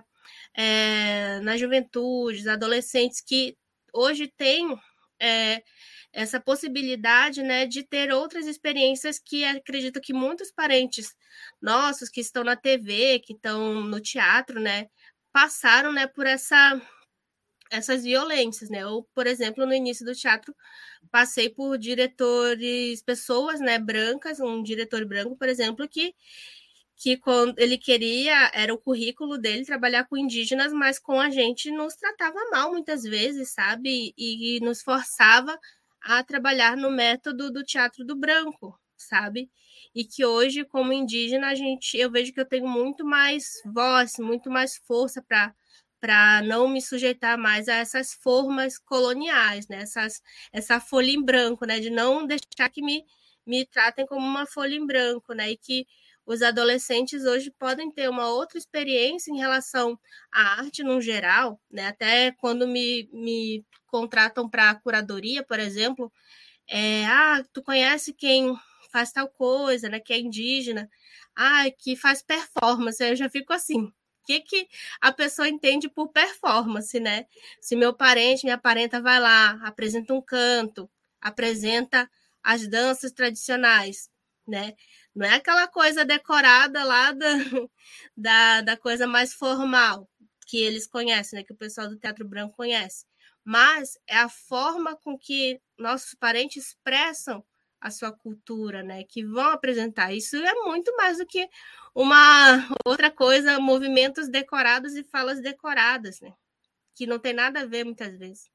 na juventude, adolescentes que hoje têm essa possibilidade, né, de ter outras experiências que acredito que muitos parentes nossos que estão na TV, que estão no teatro, né, passaram, né, por essas violências, né? Ou, por exemplo, no início do teatro, passei por diretores, pessoas, né, brancas, um diretor branco, por exemplo, que quando ele queria, era o currículo dele trabalhar com indígenas, mas com a gente nos tratava mal muitas vezes, sabe? E nos forçava a trabalhar no método do teatro do branco, sabe? E que hoje, como indígena, eu vejo que eu tenho muito mais voz, muito mais força para não me sujeitar mais a essas formas coloniais, né? Essa folha em branco, né? De não deixar que me tratem como uma folha em branco, né? E que os adolescentes hoje podem ter uma outra experiência em relação à arte no geral, né? Até quando me contratam para curadoria, por exemplo, tu conhece quem faz tal coisa, né? Que é indígena, que faz performance. Eu já fico assim, o que a pessoa entende por performance, né? Se meu parente, minha parenta vai lá, apresenta um canto, apresenta as danças tradicionais, né? Não é aquela coisa decorada lá da coisa mais formal que eles conhecem, né? Que o pessoal do Teatro Branco conhece. Mas é a forma com que nossos parentes expressam a sua cultura, né? Que vão apresentar. Isso é muito mais do que uma outra coisa, movimentos decorados e falas decoradas, né? Que não tem nada a ver muitas vezes.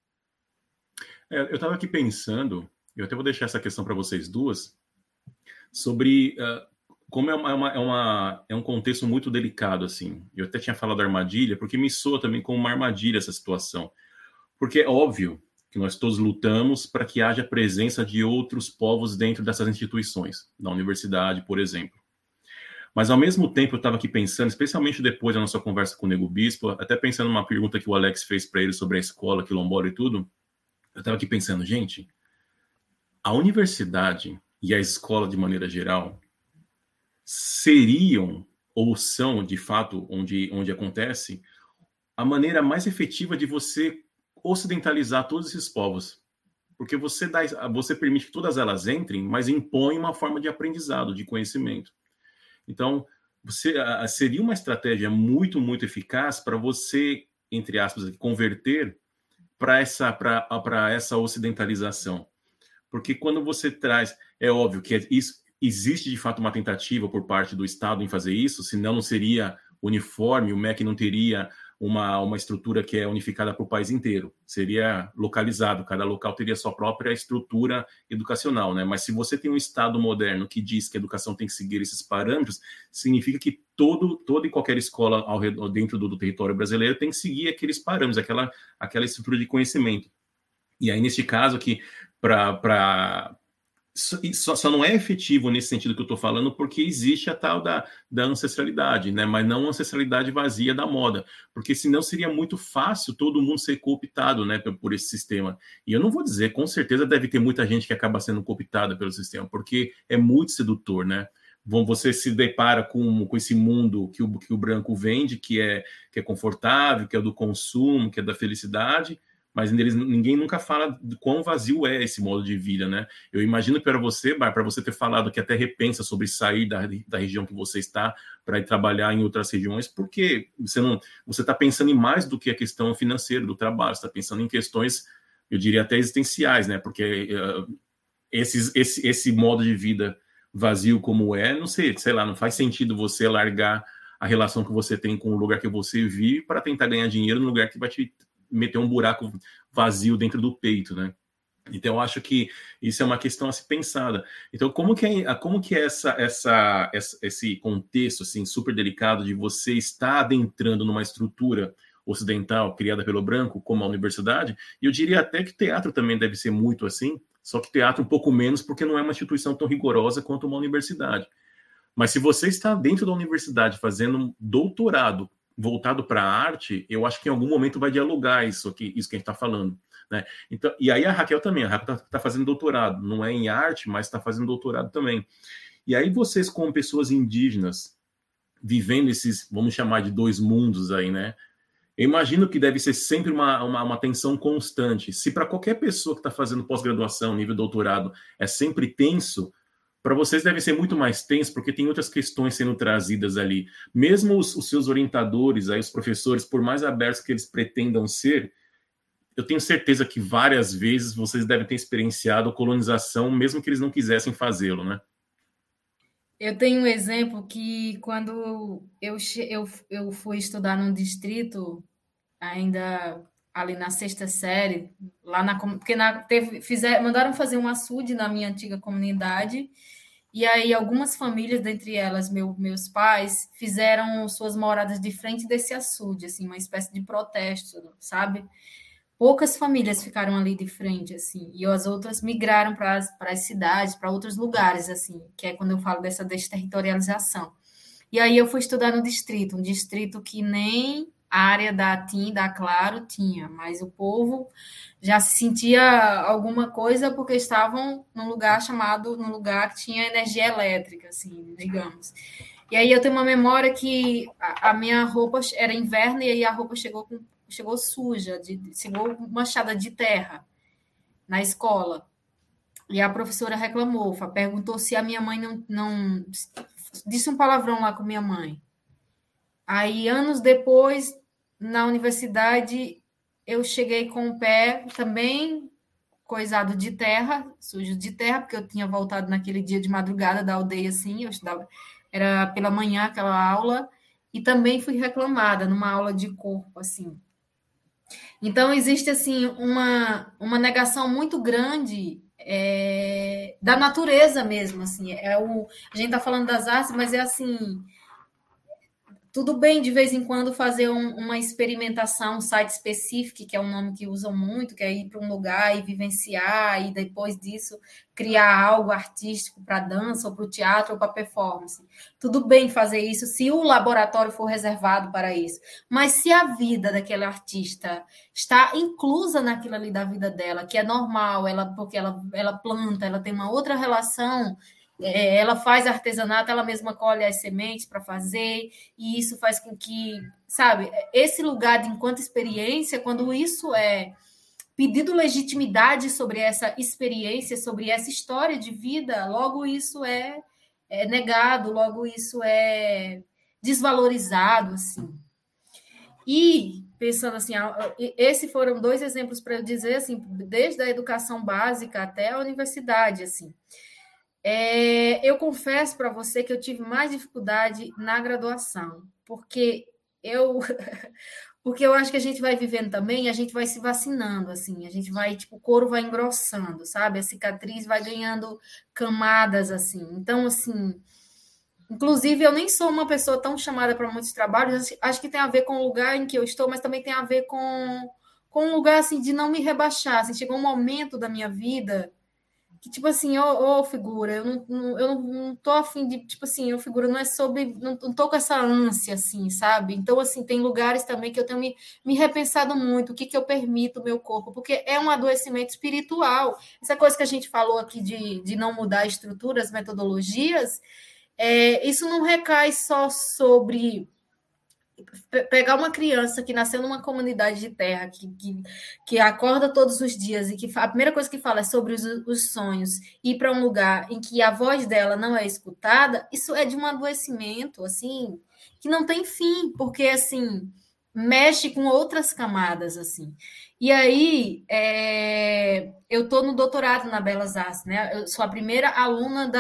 Eu estava aqui pensando, eu até vou deixar essa questão para vocês duas, sobre como é um contexto muito delicado, assim. Eu até tinha falado armadilha, porque me soa também como uma armadilha essa situação. Porque é óbvio que nós todos lutamos para que haja presença de outros povos dentro dessas instituições, na universidade, por exemplo. Mas, ao mesmo tempo, eu estava aqui pensando, especialmente depois da nossa conversa com o Nego Bispo, até pensando numa pergunta que o Alex fez para ele sobre a escola quilombola e tudo, eu estava aqui pensando, gente, a universidade e a escola, de maneira geral, seriam ou são, de fato, onde acontece, a maneira mais efetiva de você ocidentalizar todos esses povos. Porque você permite que todas elas entrem, mas impõe uma forma de aprendizado, de conhecimento. Então, seria uma estratégia muito, muito eficaz para você, entre aspas, converter para essa ocidentalização. Porque quando você traz... É óbvio que existe, de fato, uma tentativa por parte do Estado em fazer isso, senão não seria uniforme, o MEC não teria uma estrutura que é unificada para o país inteiro. Seria localizado, cada local teria sua própria estrutura educacional, né? Mas se você tem um Estado moderno que diz que a educação tem que seguir esses parâmetros, significa que toda e qualquer escola dentro do território brasileiro tem que seguir aqueles parâmetros, aquela estrutura de conhecimento. E aí, neste caso aqui, só não é efetivo nesse sentido que eu estou falando, porque existe a tal da ancestralidade, né? Mas não ancestralidade vazia da moda, porque senão seria muito fácil todo mundo ser cooptado, né, por esse sistema. E eu não vou dizer, com certeza deve ter muita gente que acaba sendo cooptada pelo sistema, porque é muito sedutor, né? Você se depara com esse mundo que o branco vende, que é confortável, que é do consumo, que é da felicidade, mas ninguém nunca fala de quão vazio é esse modo de vida, né? Eu imagino para você, Bar, para você ter falado que até repensa sobre sair da região que você está para ir trabalhar em outras regiões, porque você está pensando em mais do que a questão financeira do trabalho, você está pensando em questões, eu diria até existenciais, né? Porque esse modo de vida vazio como não sei lá, não faz sentido você largar a relação que você tem com o lugar que você vive para tentar ganhar dinheiro no lugar que vai te meter um buraco vazio dentro do peito, né? Então, eu acho que isso é uma questão a ser pensada. Então, como que é esse contexto assim, super delicado de você estar adentrando numa estrutura ocidental criada pelo branco, como a universidade? E eu diria até que teatro também deve ser muito assim, só que teatro um pouco menos, porque não é uma instituição tão rigorosa quanto uma universidade. Mas se você está dentro da universidade fazendo um doutorado voltado para a arte, eu acho que em algum momento vai dialogar isso que a gente está falando, né? Então, e aí a Raquel também, está fazendo doutorado, não é em arte, mas está fazendo doutorado também. E aí vocês, como pessoas indígenas, vivendo esses, vamos chamar de 2 mundos aí, né? Eu imagino que deve ser sempre uma tensão constante. Se para qualquer pessoa que está fazendo pós-graduação, nível doutorado, é sempre tenso, para vocês deve ser muito mais tenso, porque tem outras questões sendo trazidas ali. Mesmo os seus orientadores, aí, os professores, por mais abertos que eles pretendam ser, eu tenho certeza que várias vezes vocês devem ter experienciado colonização, mesmo que eles não quisessem fazê-lo, né? Eu tenho um exemplo que quando eu fui estudar num distrito, ainda ali na 6ª série, lá porque mandaram fazer um açude na minha antiga comunidade, e aí algumas famílias, dentre elas meus pais, fizeram suas moradas de frente desse açude, assim, uma espécie de protesto, sabe? Poucas famílias ficaram ali de frente, assim, e as outras migraram para as cidades, para outros lugares, assim, que é quando eu falo dessa desterritorialização. E aí eu fui estudar no distrito, um distrito que nem a área da TIM, da Claro, tinha, mas o povo já se sentia alguma coisa porque estavam num lugar que tinha energia elétrica, assim, digamos. E aí eu tenho uma memória que a minha roupa era inverno e aí a roupa chegou suja, chegou manchada de terra na escola. E a professora reclamou, perguntou se a minha mãe não disse um palavrão lá com minha mãe. Aí, anos depois, na universidade, eu cheguei com o pé também coisado de terra, sujo de terra, porque eu tinha voltado naquele dia de madrugada da aldeia, assim, eu estudava, era pela manhã aquela aula, e também fui reclamada numa aula de corpo, assim. Então, existe, assim, uma negação muito grande da natureza mesmo, assim. A gente está falando das artes, mas é assim... Tudo bem, de vez em quando, fazer uma experimentação, um site específico, que é um nome que usam muito, que é ir para um lugar e vivenciar, e depois disso criar algo artístico para dança, ou para o teatro, ou para performance. Tudo bem fazer isso se o laboratório for reservado para isso. Mas se a vida daquela artista está inclusa naquilo ali da vida dela, que é normal, porque ela planta, ela tem uma outra relação... ela faz artesanato, ela mesma colhe as sementes para fazer, e isso faz com que, sabe, esse lugar de enquanto experiência, quando isso é pedido legitimidade sobre essa experiência, sobre essa história de vida, logo isso é negado, logo isso é desvalorizado, assim. E, pensando assim, esses foram 2 exemplos para eu dizer, assim, desde a educação básica até a universidade, assim. Eu confesso para você que eu tive mais dificuldade na graduação, porque eu acho que a gente vai vivendo também, a gente vai se vacinando, assim, a gente vai, tipo, o couro vai engrossando, sabe? A cicatriz vai ganhando camadas, assim. Então, assim, inclusive, eu nem sou uma pessoa tão chamada para muitos trabalhos, acho que tem a ver com o lugar em que eu estou, mas também tem a ver com um lugar, assim, de não me rebaixar, assim, chegou um momento da minha vida que, tipo assim, figura, eu não tô afim de, tipo assim, figura, não é sobre, não tô com essa ânsia, assim, sabe? Então, assim, tem lugares também que eu tenho me repensado muito, o que eu permito o meu corpo, porque é um adoecimento espiritual. Essa coisa que a gente falou aqui de não mudar estruturas, metodologias, isso não recai só sobre... Pegar uma criança que nasceu numa comunidade de terra, que acorda todos os dias e que a primeira coisa que fala é sobre os sonhos, e ir para um lugar em que a voz dela não é escutada, isso é de um adoecimento, assim, que não tem fim, porque, assim, mexe com outras camadas, assim. E aí, eu estou no doutorado na Belas Artes, né? Eu sou a primeira aluna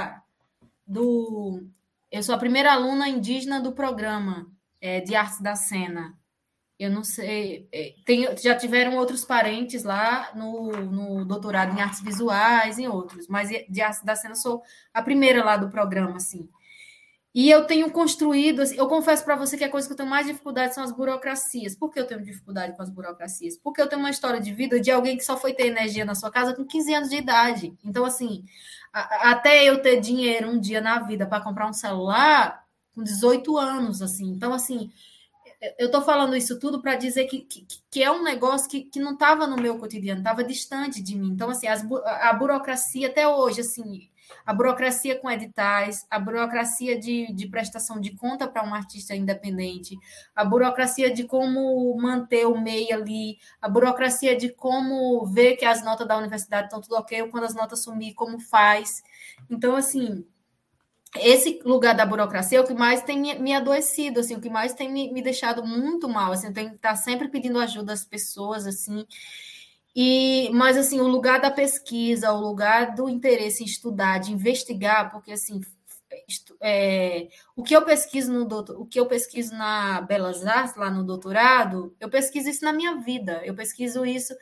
eu sou a primeira aluna indígena do programa de artes da cena. Eu não sei, já tiveram outros parentes lá no doutorado em artes visuais e outros, mas de artes da cena eu sou a primeira lá do programa, assim. E eu tenho construído, assim, eu confesso para você que a coisa que eu tenho mais dificuldade são as burocracias. Por que eu tenho dificuldade com as burocracias? Porque eu tenho uma história de vida de alguém que só foi ter energia na sua casa com 15 anos de idade. Então, assim, até eu ter dinheiro um dia na vida para comprar um celular com 18 anos, assim. Então, assim, eu estou falando isso tudo para dizer que é um negócio que não estava no meu cotidiano, estava distante de mim. Então, assim, a burocracia até hoje, assim, a burocracia com editais, a burocracia de prestação de conta para um artista independente, a burocracia de como manter o MEI ali, a burocracia de como ver que as notas da universidade estão tudo ok, ou quando as notas sumir, como faz. Então, assim, esse lugar da burocracia é o que mais tem me adoecido, assim, o que mais tem me deixado muito mal, assim, eu tenho que estar sempre pedindo ajuda às pessoas, assim, mas, assim, o lugar da pesquisa, o lugar do interesse em estudar, de investigar, porque, assim, o que eu pesquiso o que eu pesquiso na Belas Artes, lá no doutorado, eu pesquiso isso na minha vida, eu pesquiso isso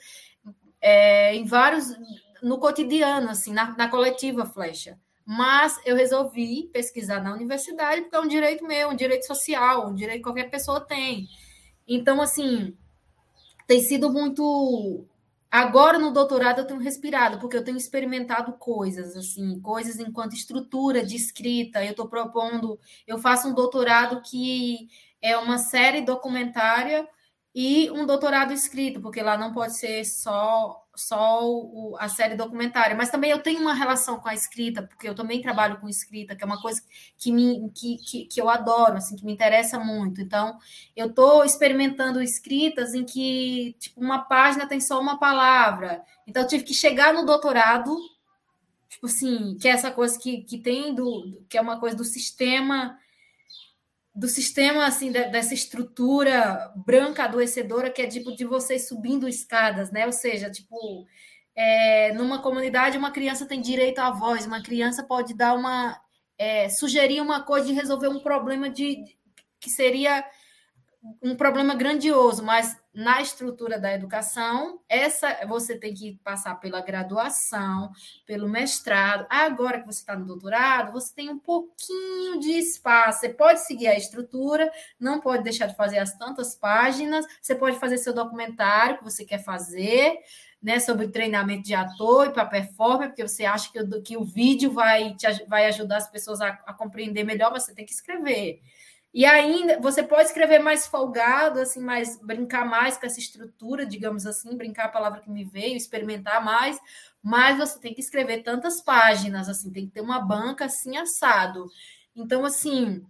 em vários, no cotidiano, assim, na coletiva Flecha. Mas eu resolvi pesquisar na universidade, porque é um direito meu, um direito social, um direito que qualquer pessoa tem. Então, assim, tem sido muito... Agora, no doutorado, eu tenho respirado, porque eu tenho experimentado coisas, assim, coisas enquanto estrutura de escrita. Eu estou propondo... Eu faço um doutorado que é uma série documentária e um doutorado escrito, porque lá não pode ser só a série documentária, mas também eu tenho uma relação com a escrita, porque eu também trabalho com escrita, que é uma coisa que eu adoro, assim, que me interessa muito. Então, eu estou experimentando escritas em que, tipo, uma página tem só uma palavra. Então, eu tive que chegar no doutorado, tipo assim, que é essa coisa que tem que é uma coisa do sistema, assim, dessa estrutura branca adoecedora, que é tipo de vocês subindo escadas, né? Ou seja, tipo, numa comunidade, uma criança tem direito à voz, uma criança pode dar sugerir uma coisa de resolver um problema que seria um problema grandioso, mas na estrutura da educação, você tem que passar pela graduação, pelo mestrado. Agora que você está no doutorado, você tem um pouquinho de espaço. Você pode seguir a estrutura, não pode deixar de fazer as tantas páginas, você pode fazer seu documentário que você quer fazer, né, sobre treinamento de ator e para performance, porque você acha que o vídeo vai ajudar as pessoas a compreender melhor, mas você tem que escrever. E ainda você pode escrever mais folgado, assim, brincar mais com essa estrutura, digamos assim, brincar a palavra que me veio, experimentar mais, mas você tem que escrever tantas páginas, assim, tem que ter uma banca assim assado. Então, assim,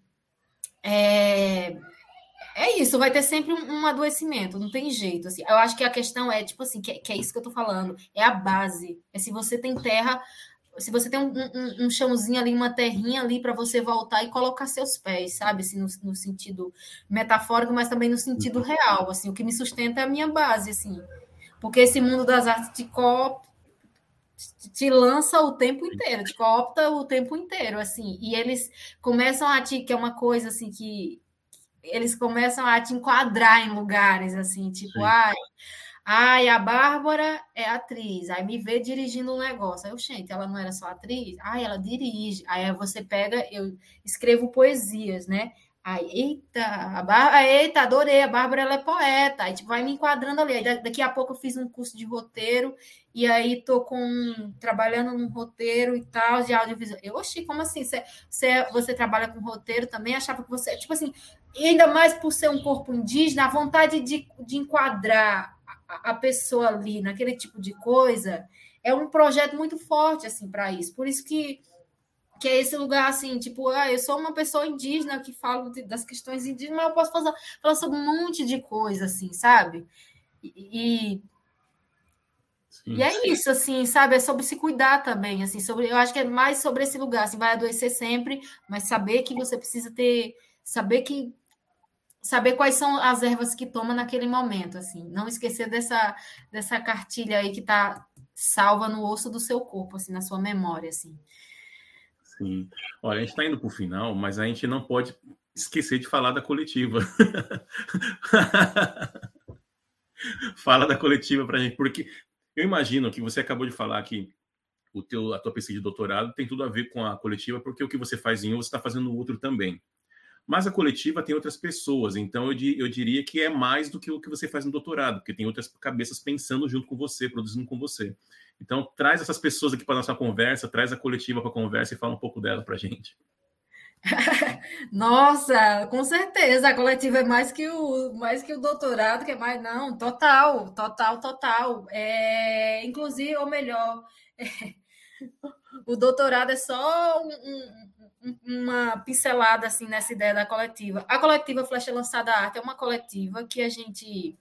é isso, vai ter sempre um adoecimento, não tem jeito. Assim. Eu acho que a questão é, tipo assim, que é isso que eu tô falando, é a base. É se você tem terra, se você tem um chãozinho ali, uma terrinha ali para você voltar e colocar seus pés, sabe? Assim, no sentido metafórico, mas também no sentido real. Assim, o que me sustenta é a minha base, assim. Porque esse mundo das artes te lança o tempo inteiro, te coopta o tempo inteiro, assim. E eles começam que é uma coisa, assim, que eles começam a te enquadrar em lugares, assim, tipo, a Bárbara é atriz, aí me vê dirigindo um negócio. Aí eu, gente, ela não era só atriz? Ela dirige. Aí você pega, eu escrevo poesias, né? Aí, eita, adorei, a Bárbara, ela é poeta. Aí, tipo, vai me enquadrando ali. Aí, daqui a pouco eu fiz um curso de roteiro, e aí tô trabalhando num roteiro e tal, de audiovisual. Oxi, como assim? Você trabalha com roteiro também? Achava que você... Tipo assim, e ainda mais por ser um corpo indígena, a vontade de enquadrar a pessoa ali naquele tipo de coisa é um projeto muito forte, assim, para isso. Por isso que é esse lugar, assim, tipo, eu sou uma pessoa indígena que falo das questões indígenas, mas eu posso falar sobre um monte de coisa, assim, sabe? E é isso, assim, sabe? É sobre se cuidar também, assim, eu acho que é mais sobre esse lugar, assim, vai adoecer sempre, mas saber que você precisa saber quais são as ervas que toma naquele momento, assim. Não esquecer dessa cartilha aí que está salva no osso do seu corpo, assim, na sua memória, assim. Sim. Olha, a gente está indo para o final, mas a gente não pode esquecer de falar da coletiva. Fala da coletiva para a gente, porque eu imagino que você acabou de falar que a tua pesquisa de doutorado tem tudo a ver com a coletiva, porque o que você faz em um, você está fazendo no outro também. Mas a coletiva tem outras pessoas, então eu diria que é mais do que o que você faz no doutorado, porque tem outras cabeças pensando junto com você, produzindo com você. Então, traz essas pessoas aqui para a nossa conversa, traz a coletiva para a conversa e fala um pouco dela para a gente. Nossa, com certeza, a coletiva é mais que o doutorado, que é mais, não, total, total, total. Inclusive, ou melhor, o doutorado é só uma pincelada assim nessa ideia da coletiva. A coletiva Flecha Lançada Arte é uma coletiva que a gente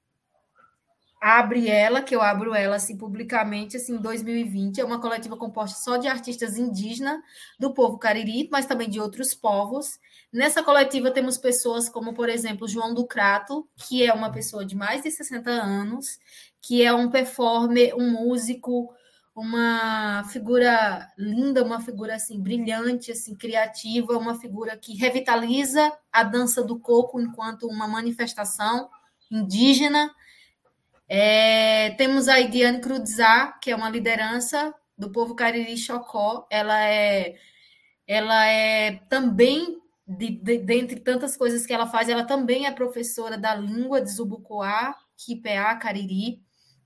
abre ela, que eu abro ela assim publicamente assim em 2020. É uma coletiva composta só de artistas indígenas do povo Cariri, mas também de outros povos. Nessa coletiva temos pessoas como, por exemplo, João do Crato, que é uma pessoa de mais de 60 anos, que é um performer, um músico, uma figura linda, uma figura assim brilhante, assim criativa, uma figura que revitaliza a dança do coco enquanto uma manifestação indígena. Temos a Idiane Cruzá, que é uma liderança do povo Cariri Chocó. Ela é também, dentre tantas coisas que ela faz, ela também é professora da língua de Zubucoá, Quipeá, Cariri.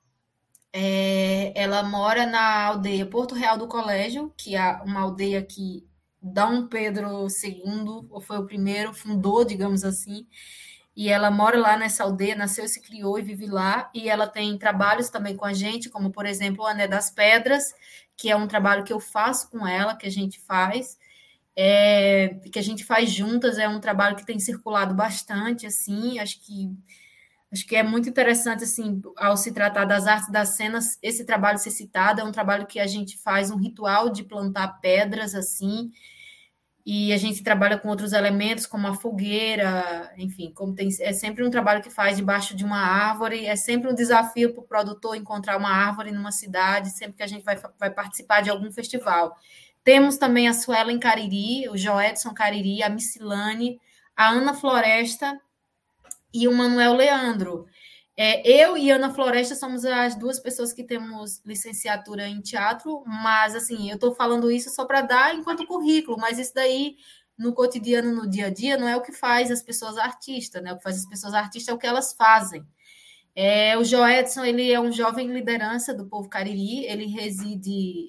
Ela mora na aldeia Porto Real do Colégio, que é uma aldeia que Dom Pedro II, ou foi o primeiro, fundou, digamos assim, e ela mora lá nessa aldeia, nasceu, se criou e vive lá, e ela tem trabalhos também com a gente, como, por exemplo, o Ané das Pedras, que é um trabalho que eu faço com ela, que a gente faz, que a gente faz juntas, é um trabalho que tem circulado bastante, assim, acho que é muito interessante, assim, ao se tratar das artes das cenas, esse trabalho ser citado, é um trabalho que a gente faz um ritual de plantar pedras, assim, e a gente trabalha com outros elementos, como a fogueira, enfim, é sempre um trabalho que faz debaixo de uma árvore, é sempre um desafio para o produtor encontrar uma árvore numa cidade, sempre que a gente vai participar de algum festival. Temos também a Suelen Cariri, o Joedson Cariri, a Missilane, a Ana Floresta e o Manuel Leandro. Eu e Ana Floresta somos as duas pessoas que temos licenciatura em teatro, mas, assim, eu estou falando isso só para dar enquanto currículo, mas isso daí, no cotidiano, no dia a dia, não é o que faz as pessoas artistas, né? O que faz as pessoas artistas é o que elas fazem. O Joedson, ele é um jovem liderança do povo Cariri, ele reside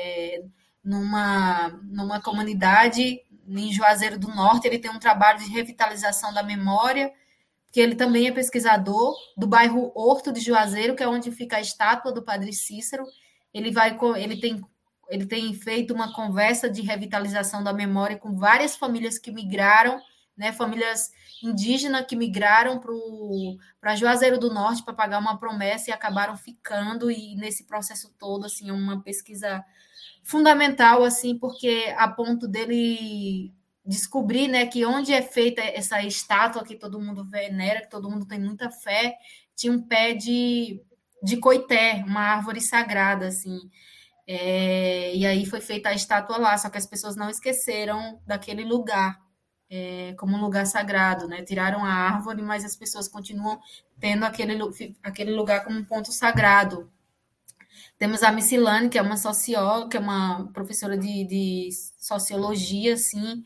numa comunidade em Juazeiro do Norte, ele tem um trabalho de revitalização da memória, que ele também é pesquisador do bairro Horto de Juazeiro, que é onde fica a estátua do Padre Cícero. Ele tem feito uma conversa de revitalização da memória com várias famílias que migraram, né, famílias indígenas que migraram para Juazeiro do Norte para pagar uma promessa e acabaram ficando, e nesse processo todo, assim, é uma pesquisa fundamental, assim, porque a ponto dele descobrir, né, que onde é feita essa estátua que todo mundo venera, que todo mundo tem muita fé, tinha um pé de coité, uma árvore sagrada, assim. E aí foi feita a estátua lá, só que as pessoas não esqueceram daquele lugar como um lugar sagrado, né? Tiraram a árvore, mas as pessoas continuam tendo aquele lugar como um ponto sagrado. Temos a Missilane, que é uma socióloga, que é uma professora de sociologia, assim.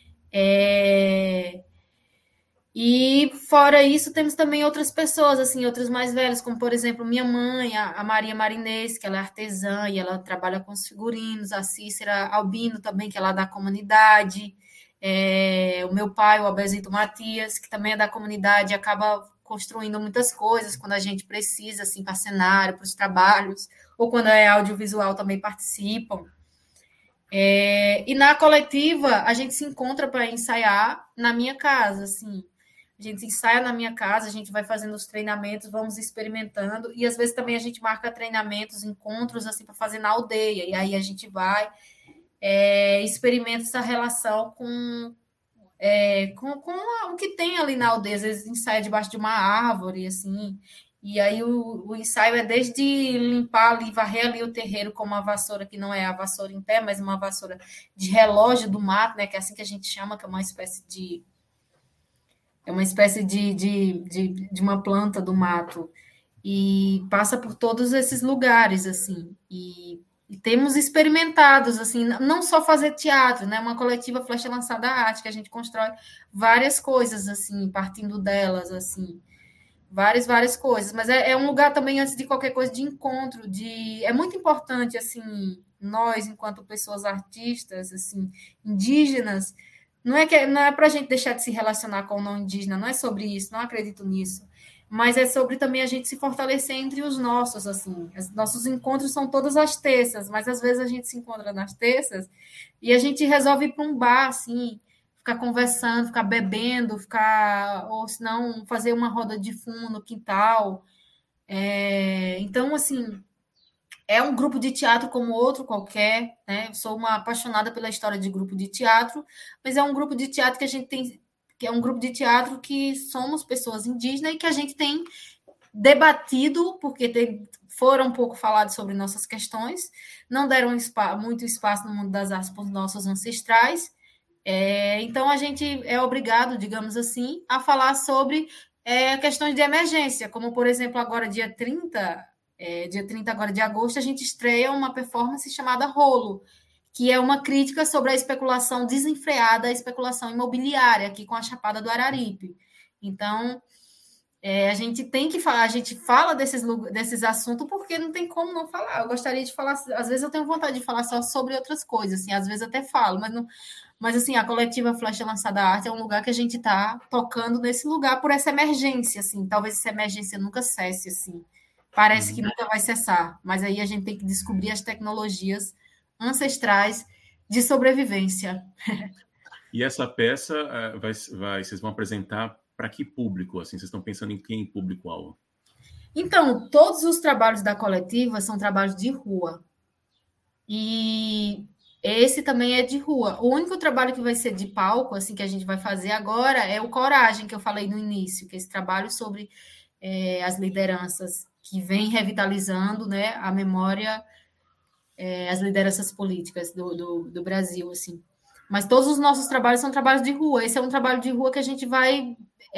E fora isso, temos também outras pessoas, assim, outras mais velhas, como, por exemplo, minha mãe, a Maria Marinês, que ela é artesã e ela trabalha com os figurinos, a Cícera Albino também, que ela é da comunidade, o meu pai, o Abezito Matias, que também é da comunidade, acaba construindo muitas coisas quando a gente precisa, assim, para cenário, para os trabalhos, ou quando é audiovisual também participam. E na coletiva, a gente se encontra para ensaiar na minha casa, assim. A gente ensaia na minha casa, a gente vai fazendo os treinamentos, vamos experimentando, e às vezes também a gente marca treinamentos, encontros, assim, para fazer na aldeia, e aí a gente vai, experimenta essa relação com o que tem ali na aldeia, às vezes ensaia debaixo de uma árvore, assim, e aí o ensaio é desde limpar ali, varrer ali o terreiro com uma vassoura, que não é a vassoura em pé, mas uma vassoura de relógio do mato, né, que é assim que a gente chama, que é uma espécie de uma planta do mato, e passa por todos esses lugares, assim, e temos experimentados, assim, não só fazer teatro, né, uma coletiva Flecha Lançada à Arte, que a gente constrói várias coisas, assim, partindo delas, assim, várias coisas, mas é um lugar também, antes de qualquer coisa, de encontro, é muito importante, assim, nós, enquanto pessoas artistas, assim, indígenas, Não é para a gente deixar de se relacionar com o não indígena, não é sobre isso, não acredito nisso. Mas é sobre também a gente se fortalecer entre os nossos, assim. Nossos encontros são todas as terças, mas às vezes a gente se encontra nas terças e a gente resolve ir para um bar, assim, ficar conversando, ficar bebendo, ou se não, fazer uma roda de fumo no quintal. Então, assim, é um grupo de teatro como outro qualquer, né? Eu sou uma apaixonada pela história de grupo de teatro, mas é um grupo de teatro que a gente tem, que é um grupo de teatro que somos pessoas indígenas e que a gente tem debatido, porque foram um pouco falados sobre nossas questões, não deram muito espaço no mundo das artes para os nossos ancestrais. Então a gente é obrigado, digamos assim, a falar sobre questões de emergência, como por exemplo agora dia 30 agora de agosto, a gente estreia uma performance chamada Rolo, que é uma crítica sobre a especulação desenfreada, a especulação imobiliária aqui com a Chapada do Araripe. Então, a gente tem que falar, a gente fala desses assuntos porque não tem como não falar. Eu gostaria de falar, às vezes eu tenho vontade de falar só sobre outras coisas, assim, às vezes até falo, mas assim, a coletiva Flecha Lançada Arte é um lugar que a gente está tocando nesse lugar por essa emergência, assim, talvez essa emergência nunca cesse, assim. Parece que nunca vai cessar, mas aí a gente tem que descobrir as tecnologias ancestrais de sobrevivência. E essa peça vocês vão apresentar para que público? Assim, vocês estão pensando em quem público-alvo? Então, todos os trabalhos da coletiva são trabalhos de rua. E esse também é de rua. O único trabalho que vai ser de palco, assim, que a gente vai fazer agora é o Coragem, que eu falei no início, que é esse trabalho sobre as lideranças que vem revitalizando, né, a memória, as lideranças políticas do Brasil, assim. Mas todos os nossos trabalhos são trabalhos de rua. Esse é um trabalho de rua que a gente vai...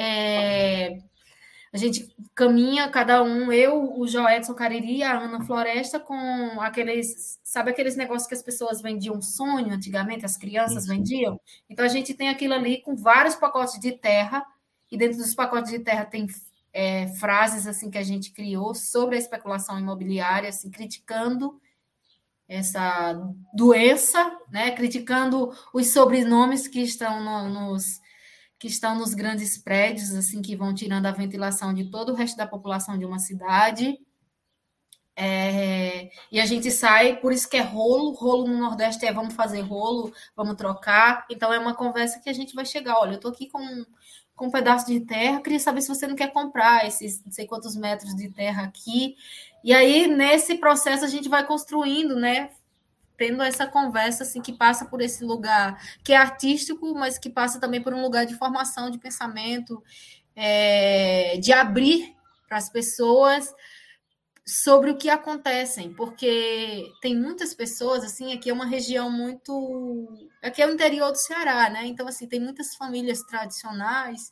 a gente caminha, cada um, eu, o Joedson Cariri, a Ana Floresta, com aqueles... Sabe aqueles negócios que as pessoas vendiam sonho antigamente, as crianças vendiam? Então, a gente tem aquilo ali com vários pacotes de terra, e dentro dos pacotes de terra tem frases assim que a gente criou sobre a especulação imobiliária, assim, criticando essa doença, né? Criticando os sobrenomes que estão nos grandes prédios, assim, que vão tirando a ventilação de todo o resto da população de uma cidade. E a gente sai, por isso que é rolo no Nordeste vamos fazer rolo, vamos trocar. Então é uma conversa que a gente vai chegar, olha, eu estou aqui com um pedaço de terra, queria saber se você não quer comprar esses não sei quantos metros de terra aqui. E aí, nesse processo, a gente vai construindo, né? Tendo essa conversa assim, que passa por esse lugar que é artístico, mas que passa também por um lugar de formação, de pensamento, de abrir para as pessoas sobre o que acontecem, porque tem muitas pessoas, assim, aqui é uma região muito... Aqui é o interior do Ceará, né? Então, assim, tem muitas famílias tradicionais,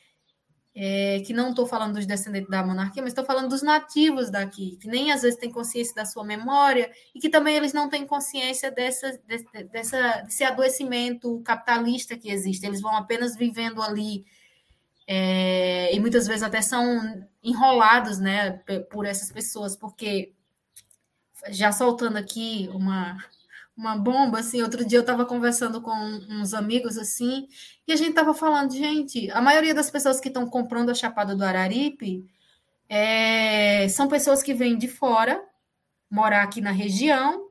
que não estou falando dos descendentes da monarquia, mas estou falando dos nativos daqui, que nem às vezes têm consciência da sua memória e que também eles não têm consciência desse adoecimento capitalista que existe. Eles vão apenas vivendo ali e muitas vezes até são enrolados, né, por essas pessoas, porque já soltando aqui uma bomba, assim, outro dia eu estava conversando com uns amigos, assim, e a gente estava falando, gente, a maioria das pessoas que estão comprando a Chapada do Araripe são pessoas que vêm de fora, morar aqui na região.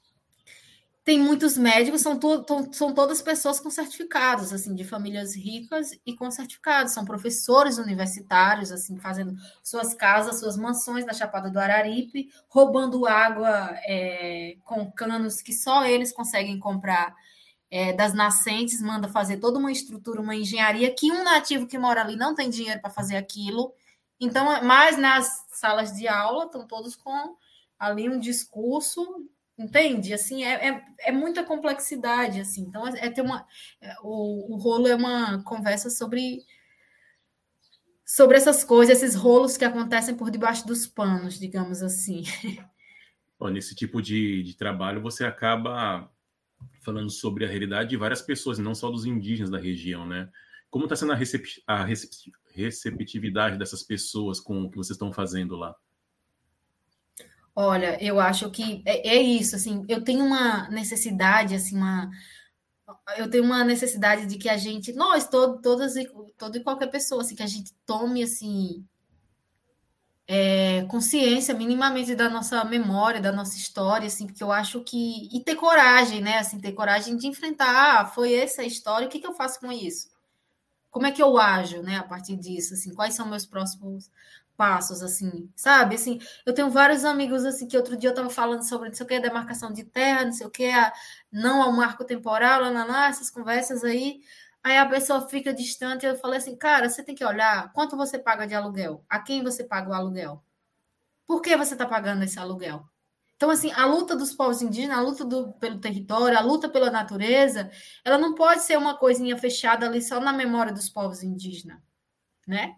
Tem muitos médicos, são todas pessoas com certificados, assim, de famílias ricas e com certificados. São professores universitários, assim, fazendo suas casas, suas mansões na Chapada do Araripe, roubando água com canos que só eles conseguem comprar das nascentes, manda fazer toda uma estrutura, uma engenharia, que um nativo que mora ali não tem dinheiro para fazer aquilo. Então, mas nas salas de aula estão todos com ali um discurso... Entende? Assim, é muita complexidade, assim. Então, o rolo é uma conversa sobre essas coisas, esses rolos que acontecem por debaixo dos panos, digamos assim. Bom, nesse tipo de trabalho, você acaba falando sobre a realidade de várias pessoas, não só dos indígenas da região, né? Como está sendo a receptividade dessas pessoas com o que vocês estão fazendo lá? Olha, eu acho que é isso, assim, eu tenho uma necessidade, assim, eu tenho uma necessidade de que a gente, nós, todas e qualquer pessoa, assim, que a gente tome, assim, consciência minimamente da nossa memória, da nossa história, assim, porque eu acho que... E ter coragem, né? Assim, ter coragem de enfrentar, foi essa a história, o que eu faço com isso? Como é que eu ajo, né, a partir disso, assim, quais são meus próximos passos, assim, sabe? Assim, eu tenho vários amigos, assim, que outro dia eu estava falando sobre, não sei o que, a demarcação de terra, não sei o que, não ao marco temporal, lá, essas conversas aí a pessoa fica distante, eu falei assim, cara, você tem que olhar quanto você paga de aluguel, a quem você paga o aluguel, por que você está pagando esse aluguel? Então, assim, a luta dos povos indígenas, a luta pelo território, a luta pela natureza, ela não pode ser uma coisinha fechada ali só na memória dos povos indígenas, né?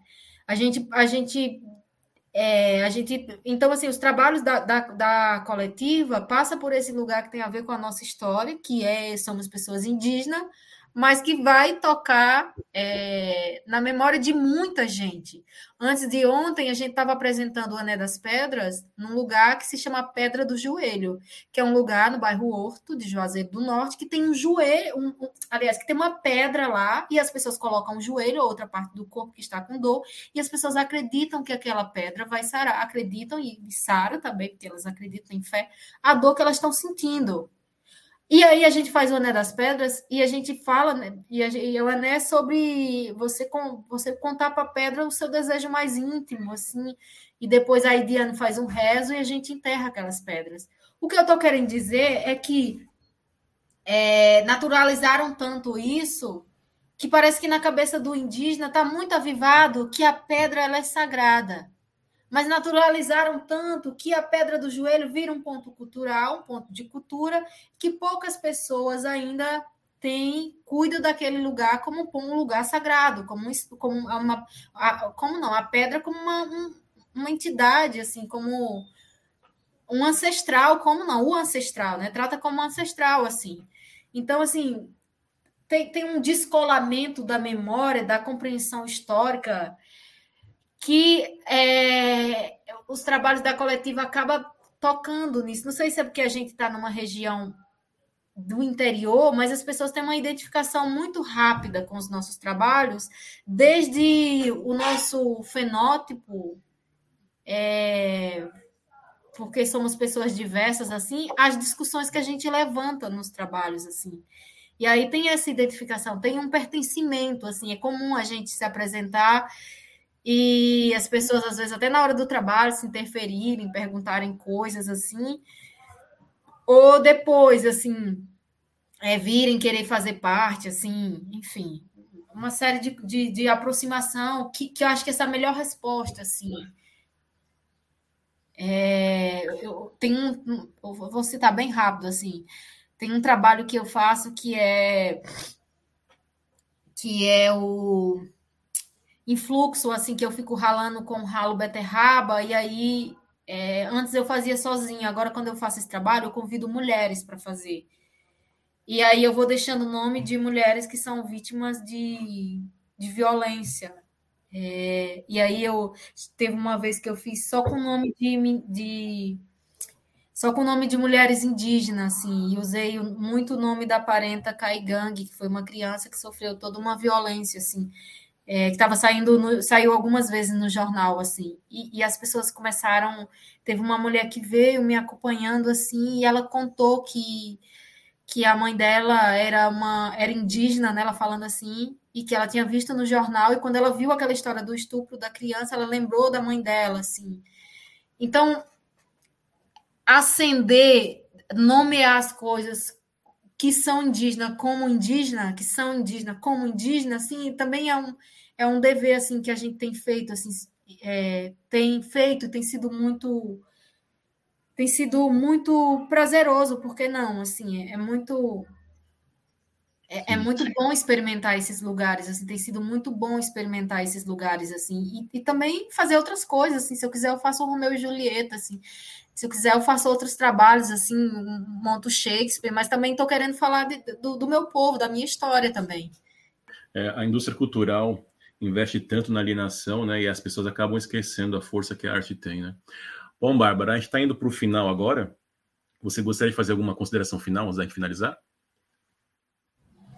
Então, assim, os trabalhos da coletiva passam por esse lugar que tem a ver com a nossa história, somos pessoas indígenas, mas que vai tocar na memória de muita gente. Antes de ontem, a gente estava apresentando o Ané das Pedras num lugar que se chama Pedra do Joelho, que é um lugar no bairro Horto, de Juazeiro do Norte, que tem um joelho, aliás, que tem uma pedra lá, e as pessoas colocam um joelho, outra parte do corpo que está com dor, e as pessoas acreditam que aquela pedra vai sarar, acreditam, e sara também, porque elas acreditam em fé, a dor que elas estão sentindo. E aí a gente faz o Ané das Pedras e a gente fala, né, e o Ané é sobre você contar para a pedra o seu desejo mais íntimo, assim, e depois a Diana faz um rezo e a gente enterra aquelas pedras. O que eu estou querendo dizer é que naturalizaram tanto isso que parece que na cabeça do indígena está muito avivado que a pedra ela é sagrada. Mas naturalizaram tanto que a Pedra do Joelho vira um ponto cultural, um ponto de cultura, que poucas pessoas ainda cuidam daquele lugar como um lugar sagrado, a pedra como uma entidade, assim, como um ancestral, o ancestral, né? Trata como ancestral, assim. Então, assim, tem um descolamento da memória, da compreensão histórica, que os trabalhos da coletiva acabam tocando nisso. Não sei se é porque a gente está numa região do interior, mas as pessoas têm uma identificação muito rápida com os nossos trabalhos, desde o nosso fenótipo, porque somos pessoas diversas, assim, as discussões que a gente levanta nos trabalhos, assim. E aí tem essa identificação, tem um pertencimento, assim, é comum a gente se apresentar e as pessoas, às vezes, até na hora do trabalho, se interferirem, perguntarem coisas assim, ou depois, assim, virem querer fazer parte, assim, enfim, uma série de aproximação que eu acho que essa é a melhor resposta, assim. Eu vou citar bem rápido, assim, tem um trabalho que eu faço que é o influxo, assim, que eu fico ralando com ralo beterraba, e aí antes eu fazia sozinha, agora quando eu faço esse trabalho, eu convido mulheres para fazer. E aí eu vou deixando o nome de mulheres que são vítimas de violência. E aí teve uma vez que eu fiz só com o nome de mulheres indígenas, assim, e usei muito o nome da parenta Caigang, que foi uma criança que sofreu toda uma violência, assim, que estava saiu algumas vezes no jornal, assim, e as pessoas começaram, teve uma mulher que veio me acompanhando, assim, e ela contou que a mãe dela era indígena, né, ela falando assim, e que ela tinha visto no jornal, e quando ela viu aquela história do estupro da criança, ela lembrou da mãe dela, assim. Então, nomear as coisas que são indígenas como indígena, que são indígenas como indígena, assim, também é um dever, assim, que a gente tem feito, assim, tem sido muito prazeroso, porque não, assim, é muito bom experimentar esses lugares, assim, tem sido muito bom experimentar esses lugares, assim, e também fazer outras coisas, assim, se eu quiser eu faço o Romeu e Julieta, assim, se eu quiser eu faço outros trabalhos, assim, monto Shakespeare, mas também estou querendo falar do meu povo, da minha história também. A indústria cultural investe tanto na alienação, né, e as pessoas acabam esquecendo a força que a arte tem, né? Bom, Bárbara, a gente está indo para o final agora. Você gostaria de fazer alguma consideração final antes da gente finalizar?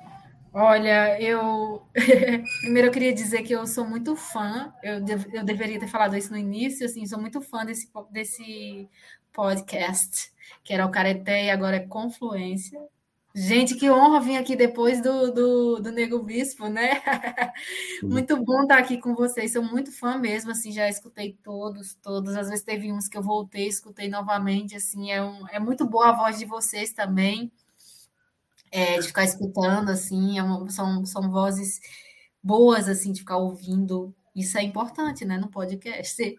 Olha, primeiro eu queria dizer que eu sou muito fã, eu deveria ter falado isso no início, assim, sou muito fã desse podcast, que era o Careté e agora é Confluência. Gente, que honra vir aqui depois do Nego Bispo, né? Muito bom estar aqui com vocês, sou muito fã mesmo, assim, já escutei todos, às vezes teve uns que eu voltei, escutei novamente, assim, é muito boa a voz de vocês também, de ficar escutando, assim, são vozes boas, assim, de ficar ouvindo, isso é importante, né, no podcast.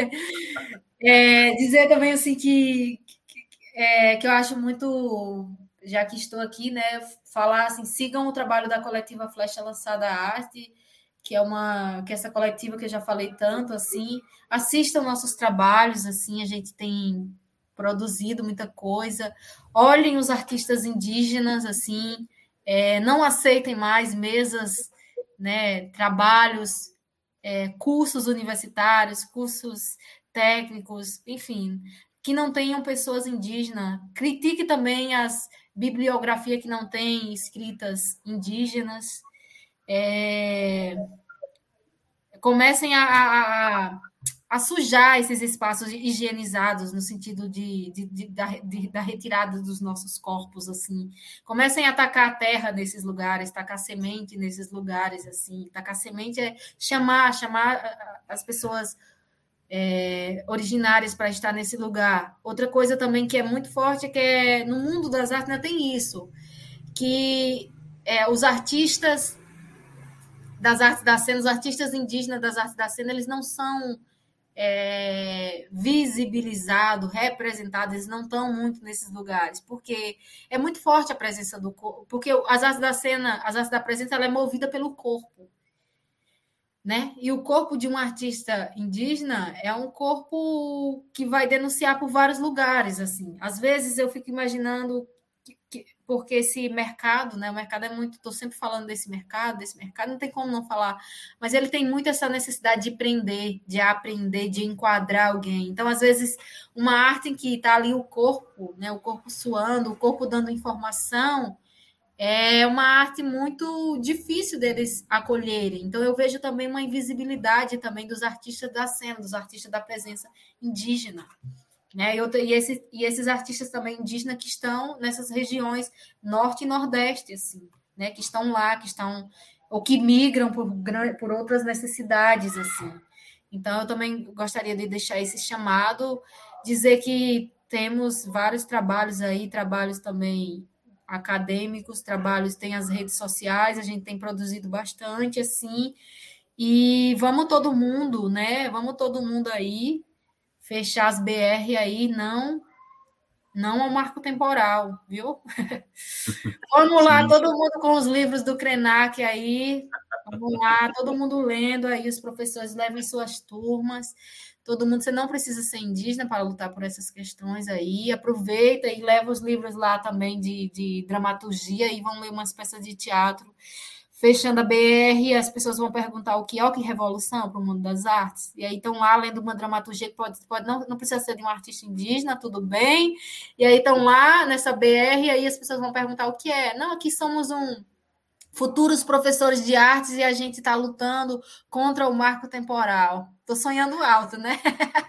Dizer também, assim, que eu acho muito, já que estou aqui, né, falar assim, sigam o trabalho da coletiva Flecha Lançada Arte, que é essa coletiva que eu já falei tanto, assim, assistam nossos trabalhos, assim, a gente tem produzido muita coisa, olhem os artistas indígenas, assim, não aceitem mais mesas, né, trabalhos, cursos universitários, cursos técnicos, enfim, que não tenham pessoas indígenas. Critique também as bibliografias que não têm escritas indígenas. Comecem a sujar esses espaços higienizados no sentido da retirada dos nossos corpos, assim. Comecem a tacar a terra nesses lugares, tacar semente nesses lugares, assim. Tacar semente é chamar as pessoas originárias para estar nesse lugar. Outra coisa também que é muito forte é que no mundo das artes ainda tem isso, que os artistas das artes da cena, os artistas indígenas das artes da cena, eles não são visibilizados, representados, eles não estão muito nesses lugares, porque é muito forte a presença do corpo, porque as artes da cena, as artes da presença, ela é movida pelo corpo, né? E o corpo de um artista indígena é um corpo que vai denunciar por vários lugares, assim. Às vezes eu fico imaginando porque esse mercado, né? O mercado é muito, estou sempre falando desse mercado, não tem como não falar, mas ele tem muito essa necessidade de prender, de aprender, de enquadrar alguém. Então, às vezes, uma arte em que está ali o corpo, né? O corpo suando, o corpo dando informação, é uma arte muito difícil deles acolherem. Então, eu vejo também uma invisibilidade também dos artistas da cena, dos artistas da presença indígena. Né? E esses artistas também indígenas que estão nessas regiões norte e nordeste, assim, né? Que estão lá, ou que migram por outras necessidades, assim. Então, eu também gostaria de deixar esse chamado, dizer que temos vários trabalhos aí, trabalhos também acadêmicos, tem as redes sociais, a gente tem produzido bastante, assim, e vamos todo mundo, né? Vamos todo mundo aí fechar as BR aí, não ao marco temporal, viu? Vamos lá, sim. Todo mundo com os livros do Krenak aí, vamos lá, todo mundo lendo aí, os professores levem suas turmas, todo mundo, você não precisa ser indígena para lutar por essas questões aí, aproveita e leva os livros lá também de dramaturgia e vão ler umas peças de teatro. Fechando a BR, as pessoas vão perguntar o que é revolução para o mundo das artes. E aí estão lá lendo uma dramaturgia que pode não precisa ser de um artista indígena, tudo bem. E aí estão lá nessa BR, e aí as pessoas vão perguntar o que é. Não, aqui somos futuros professores de artes e a gente está lutando contra o marco temporal. Estou sonhando alto, né?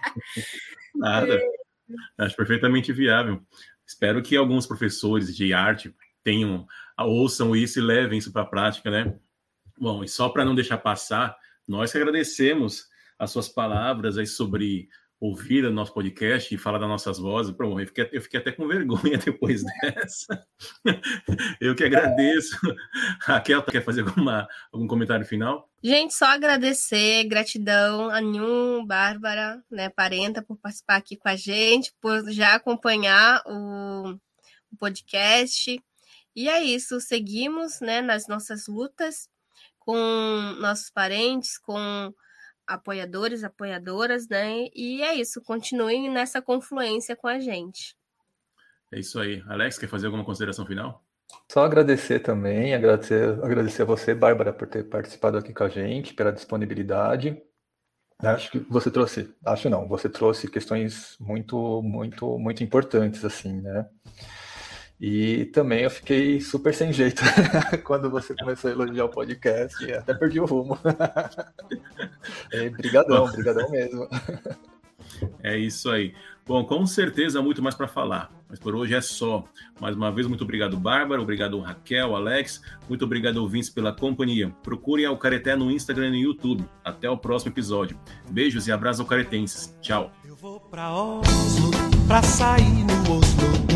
Nada. Acho perfeitamente viável. Espero que alguns professores de arte ouçam isso e levem isso para a prática, né? Bom, e só para não deixar passar, nós que agradecemos as suas palavras aí sobre ouvir o nosso podcast e falar das nossas vozes. Pronto, eu fiquei até com vergonha depois dessa. Eu que agradeço. Raquel, quer fazer algum comentário final? Gente, só agradecer, gratidão a Nhum, Bárbara, né, Parenta, por participar aqui com a gente, por já acompanhar o podcast. E é isso, seguimos, né, nas nossas lutas com nossos parentes, com apoiadores, apoiadoras, né? E é isso, continuem nessa confluência com a gente. É isso aí. Alex, quer fazer alguma consideração final? Só agradecer também, agradecer a você, Bárbara, por ter participado aqui com a gente, pela disponibilidade. Acho que você trouxe questões muito, muito, muito importantes, assim, né? E também eu fiquei super sem jeito quando você começou a elogiar o podcast, e até perdi o rumo. Brigadão mesmo. É isso aí. Bom, com certeza muito mais para falar, mas por hoje é só. Mais uma vez, muito obrigado, Bárbara, obrigado, Raquel, Alex, muito obrigado, ouvintes, pela companhia. Procurem a Careté no Instagram e no YouTube. Até o próximo episódio. Beijos e abraços ao caretenses. Tchau. Eu vou pra Oslo, pra sair no Oslo.